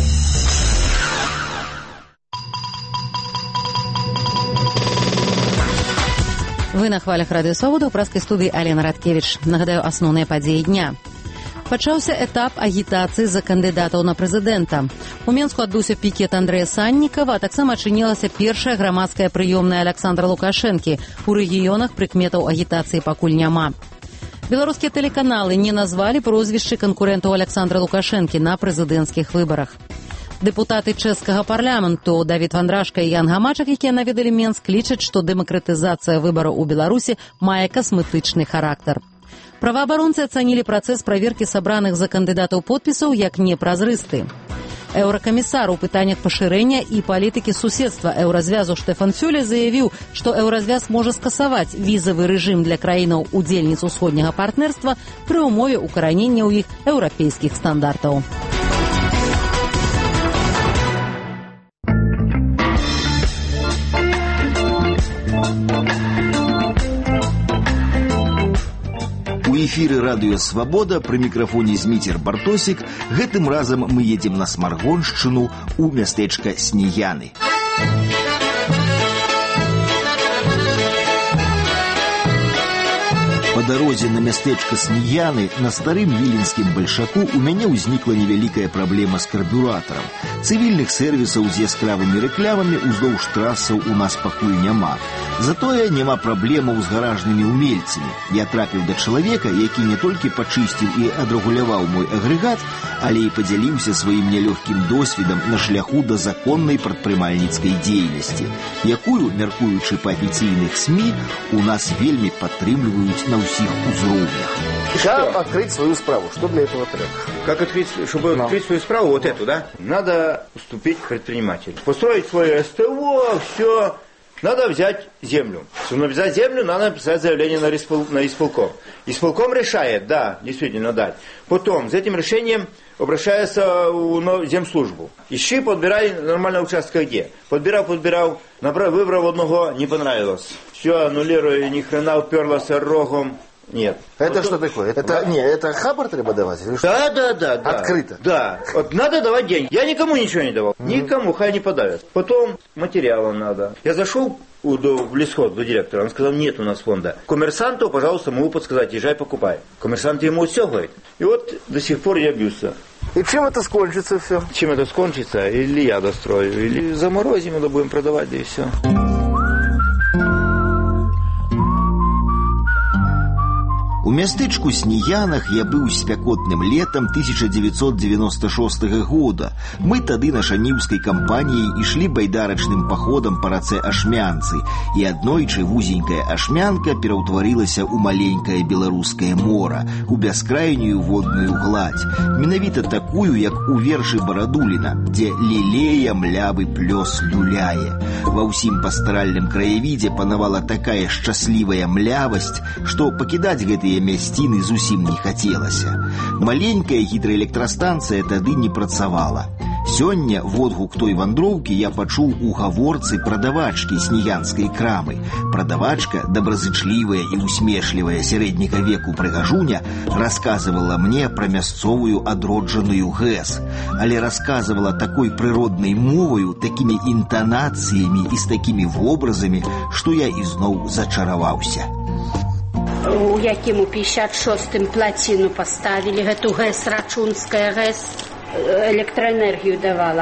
Вы на хвалях радыё «Свабода», ў праскай студыі Алена Радкевіч. Нагадаю, асноўныя падзеі дня. Пачаўся этап агітацыі за кандыдатаў на прэзідэнта. У Менску адбыўся пікет Андрэя Саннікава, а таксама адчынілася першая грамадская прыёмная Александра Лукашэнкі. У рэгіёнах прыкметаў агітацыі пакуль няма. Беларускія тэлеканалы не назвалі прозвішчы канкурэнтаў Александра Лукашэнкі на прэзідэнцкіх выбарах. Дэпутаты чэшскага парламенту Давід Вандрашка і Ян Гамачак, якія наведалі Менск, лічаць, што дэмакратызацыя выбараў у Беларусі мае касметычны характар. Праваабаронцы ацанілі працэс праверкі сабраных за кандыдатаў подпісаў як непразрысты. Еўракамісар у пытаннях пашырэння і палітыкі суседства еўразвязу Штэфан Фюле заявіў, што еўразвяз можа скасаваць візавы рэжым для краінаў удзельніц усходняга партнерства пры ўмове укаранення ў іх еўрапейскіх стандартаў. У эфіры радыё «Свабода» пры мікрафоне Зміцер Бартосік. Гэтым разам мы едзем на Смаргоншчыну у мястэчка Снеяны. Па дарозе на мястэчка Снеяны на старым віленскім бальшаку у мяне ўзнікла невялікая праблема з карбюратарам. Цывільных сэрвісаў з яскравымі рэклямамі ўздоўж трасаў у нас пакуль няма. Затое няма праблемаў з гаражнымі умельцамі. Я трапіў да чалавека, які не толькі пачысціў і адрэгуляваў мой агрэгат, але і падзяліўся сваім нялёгкім досведам на шляху да законнай прадпрымальніцкай дзейнасці, якую, мяркуючы па афіцыйных СМІ, у нас вельмі падтрымліваюць на ўсіх узроўнях. Как открыть свою справу? Что для этого треба? Как открыть, чтобы открыть свою справу, вот эту, да? Надо вступить в предприниматель. Построить свое СТО, все. Надо взять землю. Чтобы взять землю, надо написать заявление на исполком. Исполком решает, да, действительно дать. Потом, с этим решением обращается в земслужбу. Ищи, подбирай нормальный участок где. Подбирал, выбрал одного, не понравилось. Все, аннулирую, ни хрена уперлся рогом. Нет. Это вот что такое? Это хабар треба давать? Да. Открыто? Да. Вот надо давать деньги. Я никому ничего не давал. Никому, хай не подавят. Потом материалом надо. Я зашел в лесхоз, до директора. Он сказал, нет у нас фонда. Коммерсанту, пожалуйста, могу подсказать, езжай, покупай. Коммерсант ему все говорит. И вот до сих пор я бьюсь. И чем это скончится все? Чем это скончится? Или я дострою, или заморозим, или будем продавать, да и все. У мястэчку Снеянах я быў спякотным летам 1996 года. Мы тады на шаніўскай кампаніяй ішлі байдарачным паходам па рацэ Ашмянцы, і аднойчы вузенькая Ашмянка пераўтварылася ў маленькае беларускае мора, у бяскрайнюю водную гладзь, менавіта такую, як у вершы Барадуліна, дзе лілея млявы плёс люляе. Ва ўсім пастаральным краявідзе панавала такая шчаслівая млявасць, што пакідаць гэтыя мясціны зусім не хацелася. Маленькая гідраэлектрастанцыя тады не працавала. Сёння водгук той вандроўкі я пачуў у гаворцы прадавачкі снеянскай крамы. Прадавачка, добразычлівая і усмешлівая сярэдняга веку прыгажуня, расказывала мне пра мясцовую адроджаную ГЭС, але расказывала такой прыроднай моваю, такімі інтанацыямі і з такімі вобразамі, што я ізноў зачараваўся. У якім у 56-м плаціну паставілі гэту ГЭС, Рачунская ГЭС, электраэнергію давала.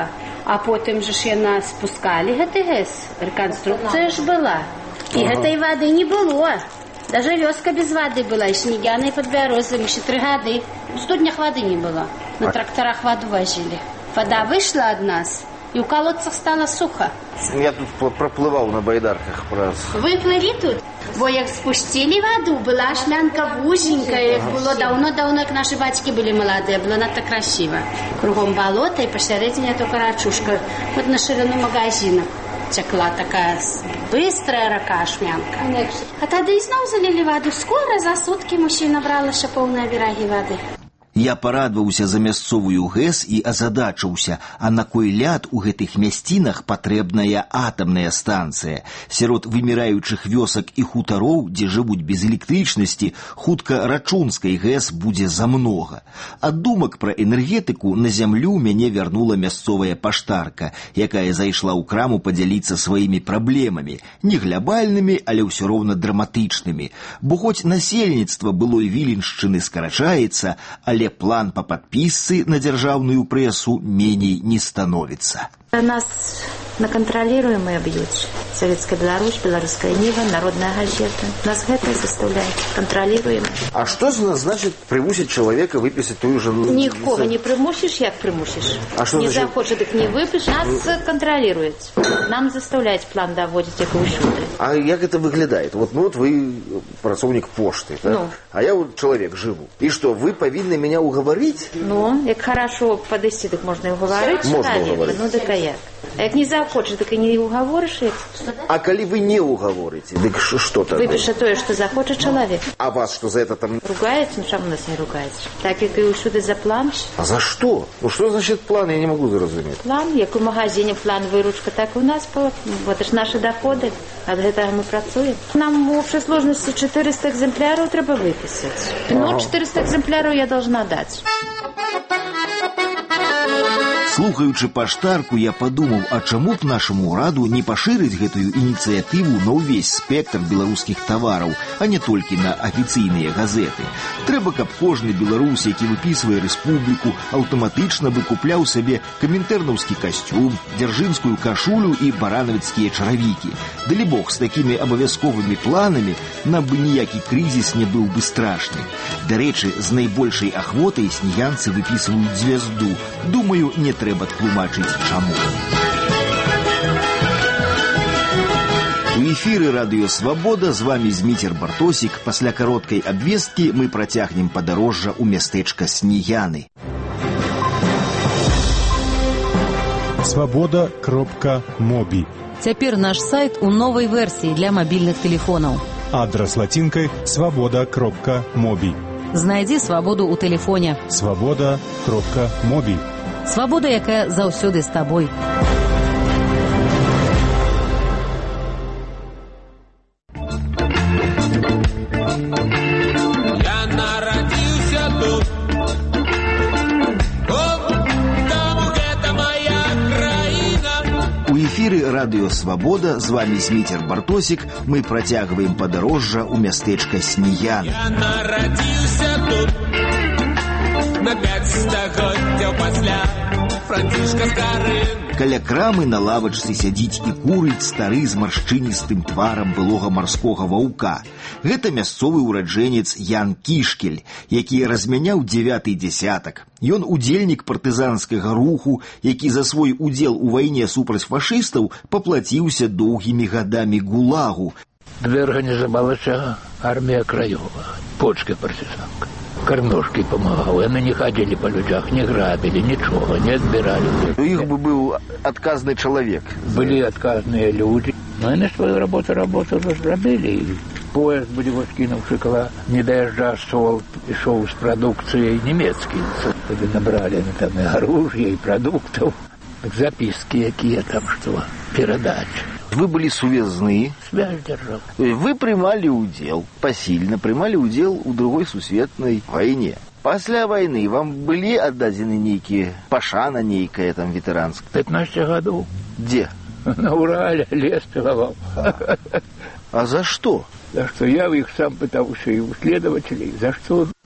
А потым же ж яна спускалі гэты ГЭС. Рэканструкцыя ж была. І гэтай вады не было. Даже вёска без воды была, и Снегяна, и под Бярозом, еще 3 года. В студнях воды не было. На тракторах воду возили. Вода вышла от нас, и у колодцев стало сухо. Я тут проплывал на байдарках. Вы плыли тут? Бо як спустили воду, была шлянка узенькая, было давно-давно, как наши батьки были молодые, было надто красиво. Кругом болото, и посередине только рачушка. Вот на ширину магазина текла такая быстрая рака шмянка. А тогда и снова залили воду. Скоро, за сутки, мужчина брал еще полные бераги воды. Я парадваўся за мясцовую ГЭС і азадачыўся, а на кой ляд у гэтых мясцінах патрэбная атамная станцыя. Сярод выміраючых вёсак і хутароў, дзе жывуць без электрычнасці, хутка рачунскай ГЭС будзе замнога. Ад думак пра энергетыку на зямлю мяне вярнула мясцовая паштарка, якая зайшла ў краму падзяліцца сваімі праблемамі, не глябальнымі, але ўсё роўна драматычнымі. Бо хоць насельніцтва былой Віленшчыны скарачаецца, але план по подписке на державную прессу меней не становится. Нас на контролируемые бьют. Советская Беларусь, Белорусская Нива, Народная газета. Нас это заставляет. Контролируем. А что значит примусить человека выписать ту же... Никого не примусишь, як примусишь. А что не значит? захочет, так не выпишешь. Нас контролирует. Нам заставляет план доводить их усюды. А як это выглядает? Вот, ну вот вы працовник почты, да? Ну. А я вот человек живу. И что, вы повинны меня уговорить? Ну, як хорошо подойти, так можно и уговорить. Можно уговорить. Ну, так а як? А як не захочешь, так и не уговоришь их. А коли вы не уговорите, так что тогда? Выпишет то, что захочет человек. А вас что за это там... Ругается? Ну, чему нас не ругается? Так як и усюди за план. А за что? Ну, что значит план? Я не могу зрозуміти. План, як у магазине план выручка, так и у нас. Вот это ж наши доходы. От этого мы працуем. Нам в общей сложности 400 экземпляров треба выписать. Ну, 400 экземпляров я должна дать. Слухаючы паштарку, я падумаў, а чаму б нашаму ўраду не пашырыць гэтую ініцыятыву на ўвесь спектр беларускіх тавараў, а не толькі на афіцыйныя газеты. Трэба, каб кожны беларус, які выпісвае рэспубліку, аўтаматычна выкупляў сабе камінтэрнаўскі касцюм, дзяржынскую кашулю і баранавіцкія чаравікі. Далі бог, з такімі абавязковымі планамі нам бы ніякі крызіс не быў бы страшны. Дарэчы, з найбольшай ахвотай снеянцы выпісваюць звязду. Думаю, не трэба тлумачыць чаму. У эфіры радыё «Свабода» з вами Зміцер Бартосік. Пасля кароткай абвесткі мы працягнем падарожжа ў мястэчка Снеяны. Свобода.моби. Цяпер наш сайт у новай версіі для мабільных тэлефонаў. Адрас латинкой свобода.моби. Знайдзі свабоду ў тэлефоне. Свобода.моби. Свабода, якая заўсёды з табой. Я нарадзіўся тут. Таму гэта моя краіна. У эфіры радыё «Свабода» з вами Зміцер Бартосік. Мы працягваем падарожжа ў мястэчка Снеяны. Я нарадзіўся тут. На 5 стагоддзяў пасля Францішка Скарын. Каля крамы на лавачцы сядзіць і курыць стары з маршчыністым тварам былога марскога ваўка. Гэта мясцовы ураджэнец Ян Кішкель, які размяняў 9-й дзясятак. Ён удзельнік партызанскага руху, які за свой удзел у вайне супраць фашыстаў паплаціўся доўгімі гадамі гулагу. Две организовалась армия краёва, польская партизанка. Кормежки помогал, и они не ходили по людях, не грабили, ничего, не отбирали. У них бы был отказный человек. Были отказные люди, но они свою работу уже сделали. Поезд Будивоцкий шоколад, не доезжая стол, и шел с продукцией немецкий. Набрали они там и оружие, и продуктов, записки какие там, что, передачи. Вы были сувязны. Связь держал. Вы приймали удел, посильно приймали удел у другой сусветной войне. Пасля войны вам были отдадены некие пашана нейкая там ветеранская? 15 годов. Где? На Урале лес пиловал. А за что? За что я их сам пытался, и у следователей. За что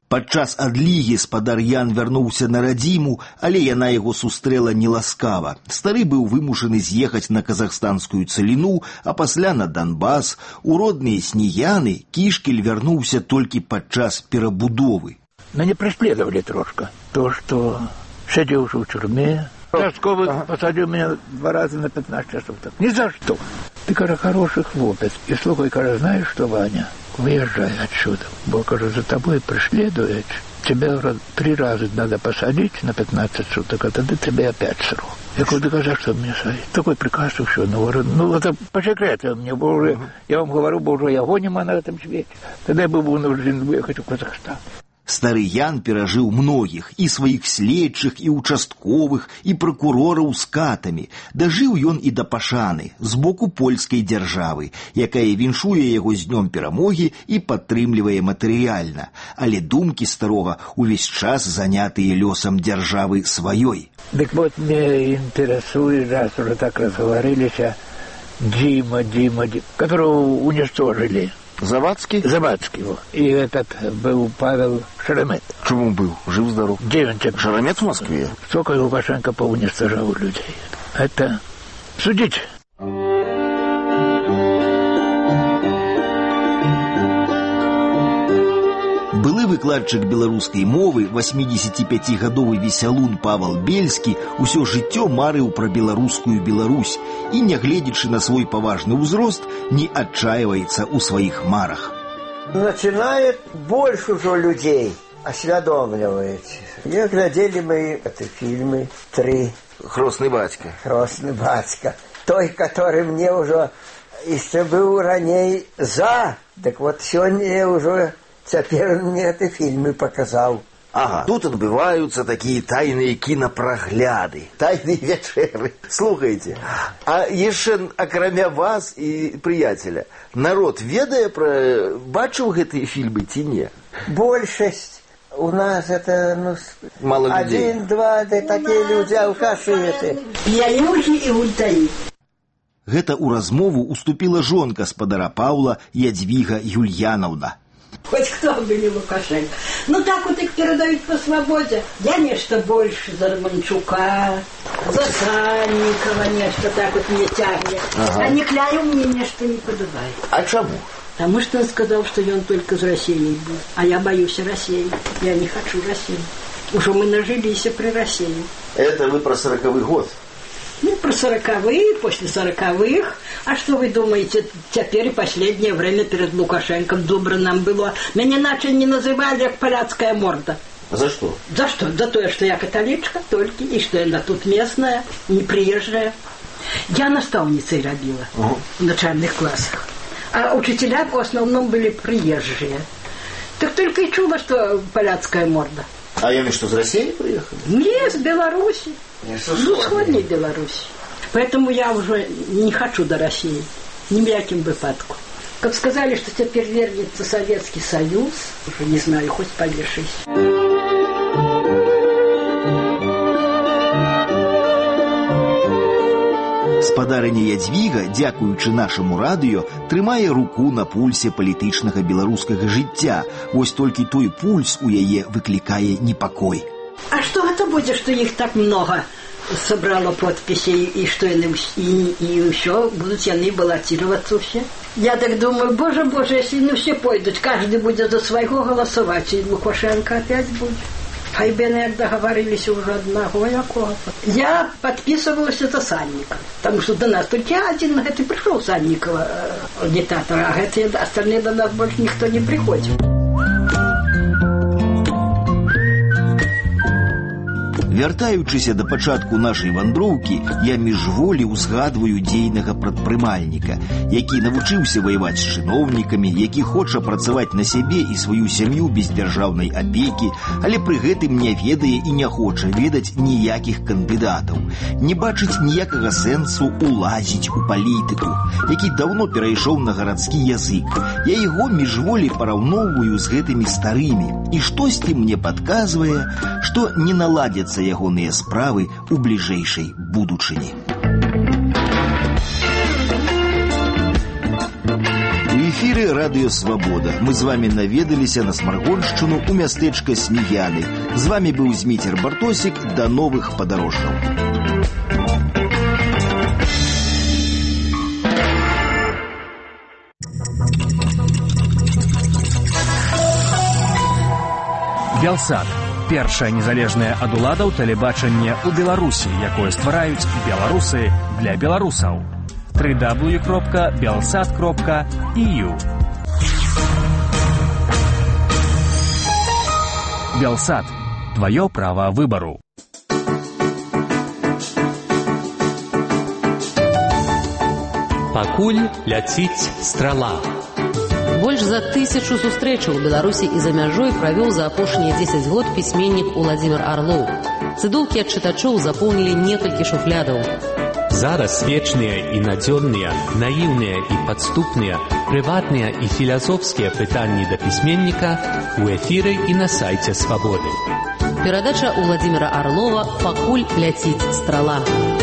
Падчас адлігі спадар Ян вярнуўся на радзіму, але яна яго сустрэла неласкава. Стары быў вымушаны з'ехаць на казахстанскую цаліну, а пасля на Донбас. У родныя Снеяны Кішкель вярнуўся толькі падчас перабудовы. Мяне преследовали трошка. То, что сидел уже в тюрьме. Участковый посадил меня 2 раза на 15 часов. Так. Ни за что. Ты, кажется, хороший хлопец. И слухай, кажется, знаешь что, Ваня? Выезжай отсюда. Бо, кажется, за тобой преследуют. Тебя 3 раза надо посадить на 15 суток, а тогда тебе опять срок. Я говорю, да что мне сказать? Такой приказ, все. Ну, это по секрету мне было уже. Я вам говорю, бо уже яго нема на этом свете. Тогда я был вынужден выехать в Казахстан. Стары Ян перажыў многіх, і сваіх следчых, і участковых, і пракурораў з катамі. Дажыў ён і да пашаны, з боку польскай дзяржавы, якая віншуе яго з днём перамогі і падтрымлівае матэрыяльна. Але думкі старога ўвесь час занятыя лёсам дзяржавы сваёй. Так вот, мне интересует, раз уже так разговорились, Дима, которого уничтожили. Завадский? Завадский. И этот был Павел Шеремет. Чему он был? Жив-здоров? Где он теперь? Шеремет в Москве? Сколько Лукашенко поуничтожал людей. Это судить. Былы выкладчык беларускай мовы, 85-гадовы весялун Павел Бельскі, усё жыццё марыў пра беларускую Беларусь і, нягледзячы на свой паважны ўзрост, не адчайваецца ў сваіх марах. Начинает больше уже людей осведомливать. И глядели мы эти фильмы 3. «Хросный батька». «Хросный батька». Той, который мне уже еще был ранее за. Так вот сегодня уже... Теперь он мне эти фильмы показал. Ага, тут отбываются такие тайные кинопрогляды, тайные вечеры. Слухайте, а еще, окромя вас и приятеля, народ ведае про... Бачыў гэтыя фильмы ці не? Большесть. У нас это, ну... Мало людей. 1, 2, да такие люди, алкаши эти. Я люди и ультаи. Гэта ў размову уступила жонка спадара Паўла Ядвіга Юльянаўна. Хоть кто бы не Лукашенко. Ну так вот их передают по свободе. Я нечто больше за Романчука, за Санникова нечто так вот мне тягнет. Ага. А Никляев мне нечто не подобает. А чему? Потому что он сказал, что он только с Россией был. А я боюсь России. Я не хочу России. Уже мы нажились при России. Это вы про 40-й год? Ну, про 40-е, после 40-х. А что вы думаете, теперь последнее время перед Лукашенком добро нам было? Меня иначе не называли, как поляцкая морда. За что? За что? За то, что я католичка только, и что я тут местная, не приезжая. Я наставницей робила в начальных классах. А учителя в основном были приезжие. Так только и чула, что поляцкая морда. А я что, из России приехали? Нет, с Беларуси. Ну, сходней Беларуси. Поэтому я уже не хочу до России. Ни в яким выпадку. Как сказали, что теперь вернется Советский Союз, уже не знаю, хоть повешайся. Спадарыня Ядвіга, дзякуючы нашаму радыё, трымае руку на пульсе палітычнага беларускага жыцця. Вось толькі той пульс у яе выклікае непакой. А что это будет, что их так много собрало подписей, и что и все, будут яны баллотироваться все? Я так думаю, боже, если ну все пойдут, каждый будет за своего голосовать, и Лукашенко опять будет. Хай бы, наверное, договорились уже одного якого. Я подписывалась за Санникова, потому что до нас только один, это пришел Санникова, диктатор, а это остальные до нас больше никто не приходит. Вяртаючыся да пачатку нашай вандроўкі, я міжволі ўзгадваю дзейнага прадпрымальніка, які навучыўся ваяваць з чыноўнікамі, які хоча працаваць на сябе і сваю сям'ю без дзяржаўнай апекі, але пры гэтым не ведае і не хоча ведаць ніякіх кандыдатаў, не бачыць ніякага сэнсу улазіць у палітыку, які даўно перайшоў на гарадскі язык. Я яго міжволі параўноўваю з гэтымі старымі, і штосьці мне падказвае, што не наладзяцца ягоныя справы ў бліжэйшай будучыні. У эфіры радыё Свабода. Мы з вами наведаліся на Смаргоншчыну ў мястэчка Снеяны. З вами быў Зміцер Бартосік. Да новых падарожжаў. Белсат. Першае незалежнае ад уладаў тэлебачанне ў Беларусі, якое ствараюць беларусы для беларусаў. www.belsat.eu Белсат. Твое право выбору. Пакуль ляціць страла. Больш за 1000 сустрэчаў у Беларусі і за мяжой правёў за апошнія 10 год пісьменнік Уладзімір Арлоў. Цыдулкі ад чытачоў запоўнілі некалькі шуфлядаў. Зараз вечныя і надзённыя, наіўныя і падступныя, прыватныя і філасофскія пытанні да пісьменніка ў эфіры і на сайце Свабоды. Перадача Уладзіміра Арлова «Пакуль ляціць страла».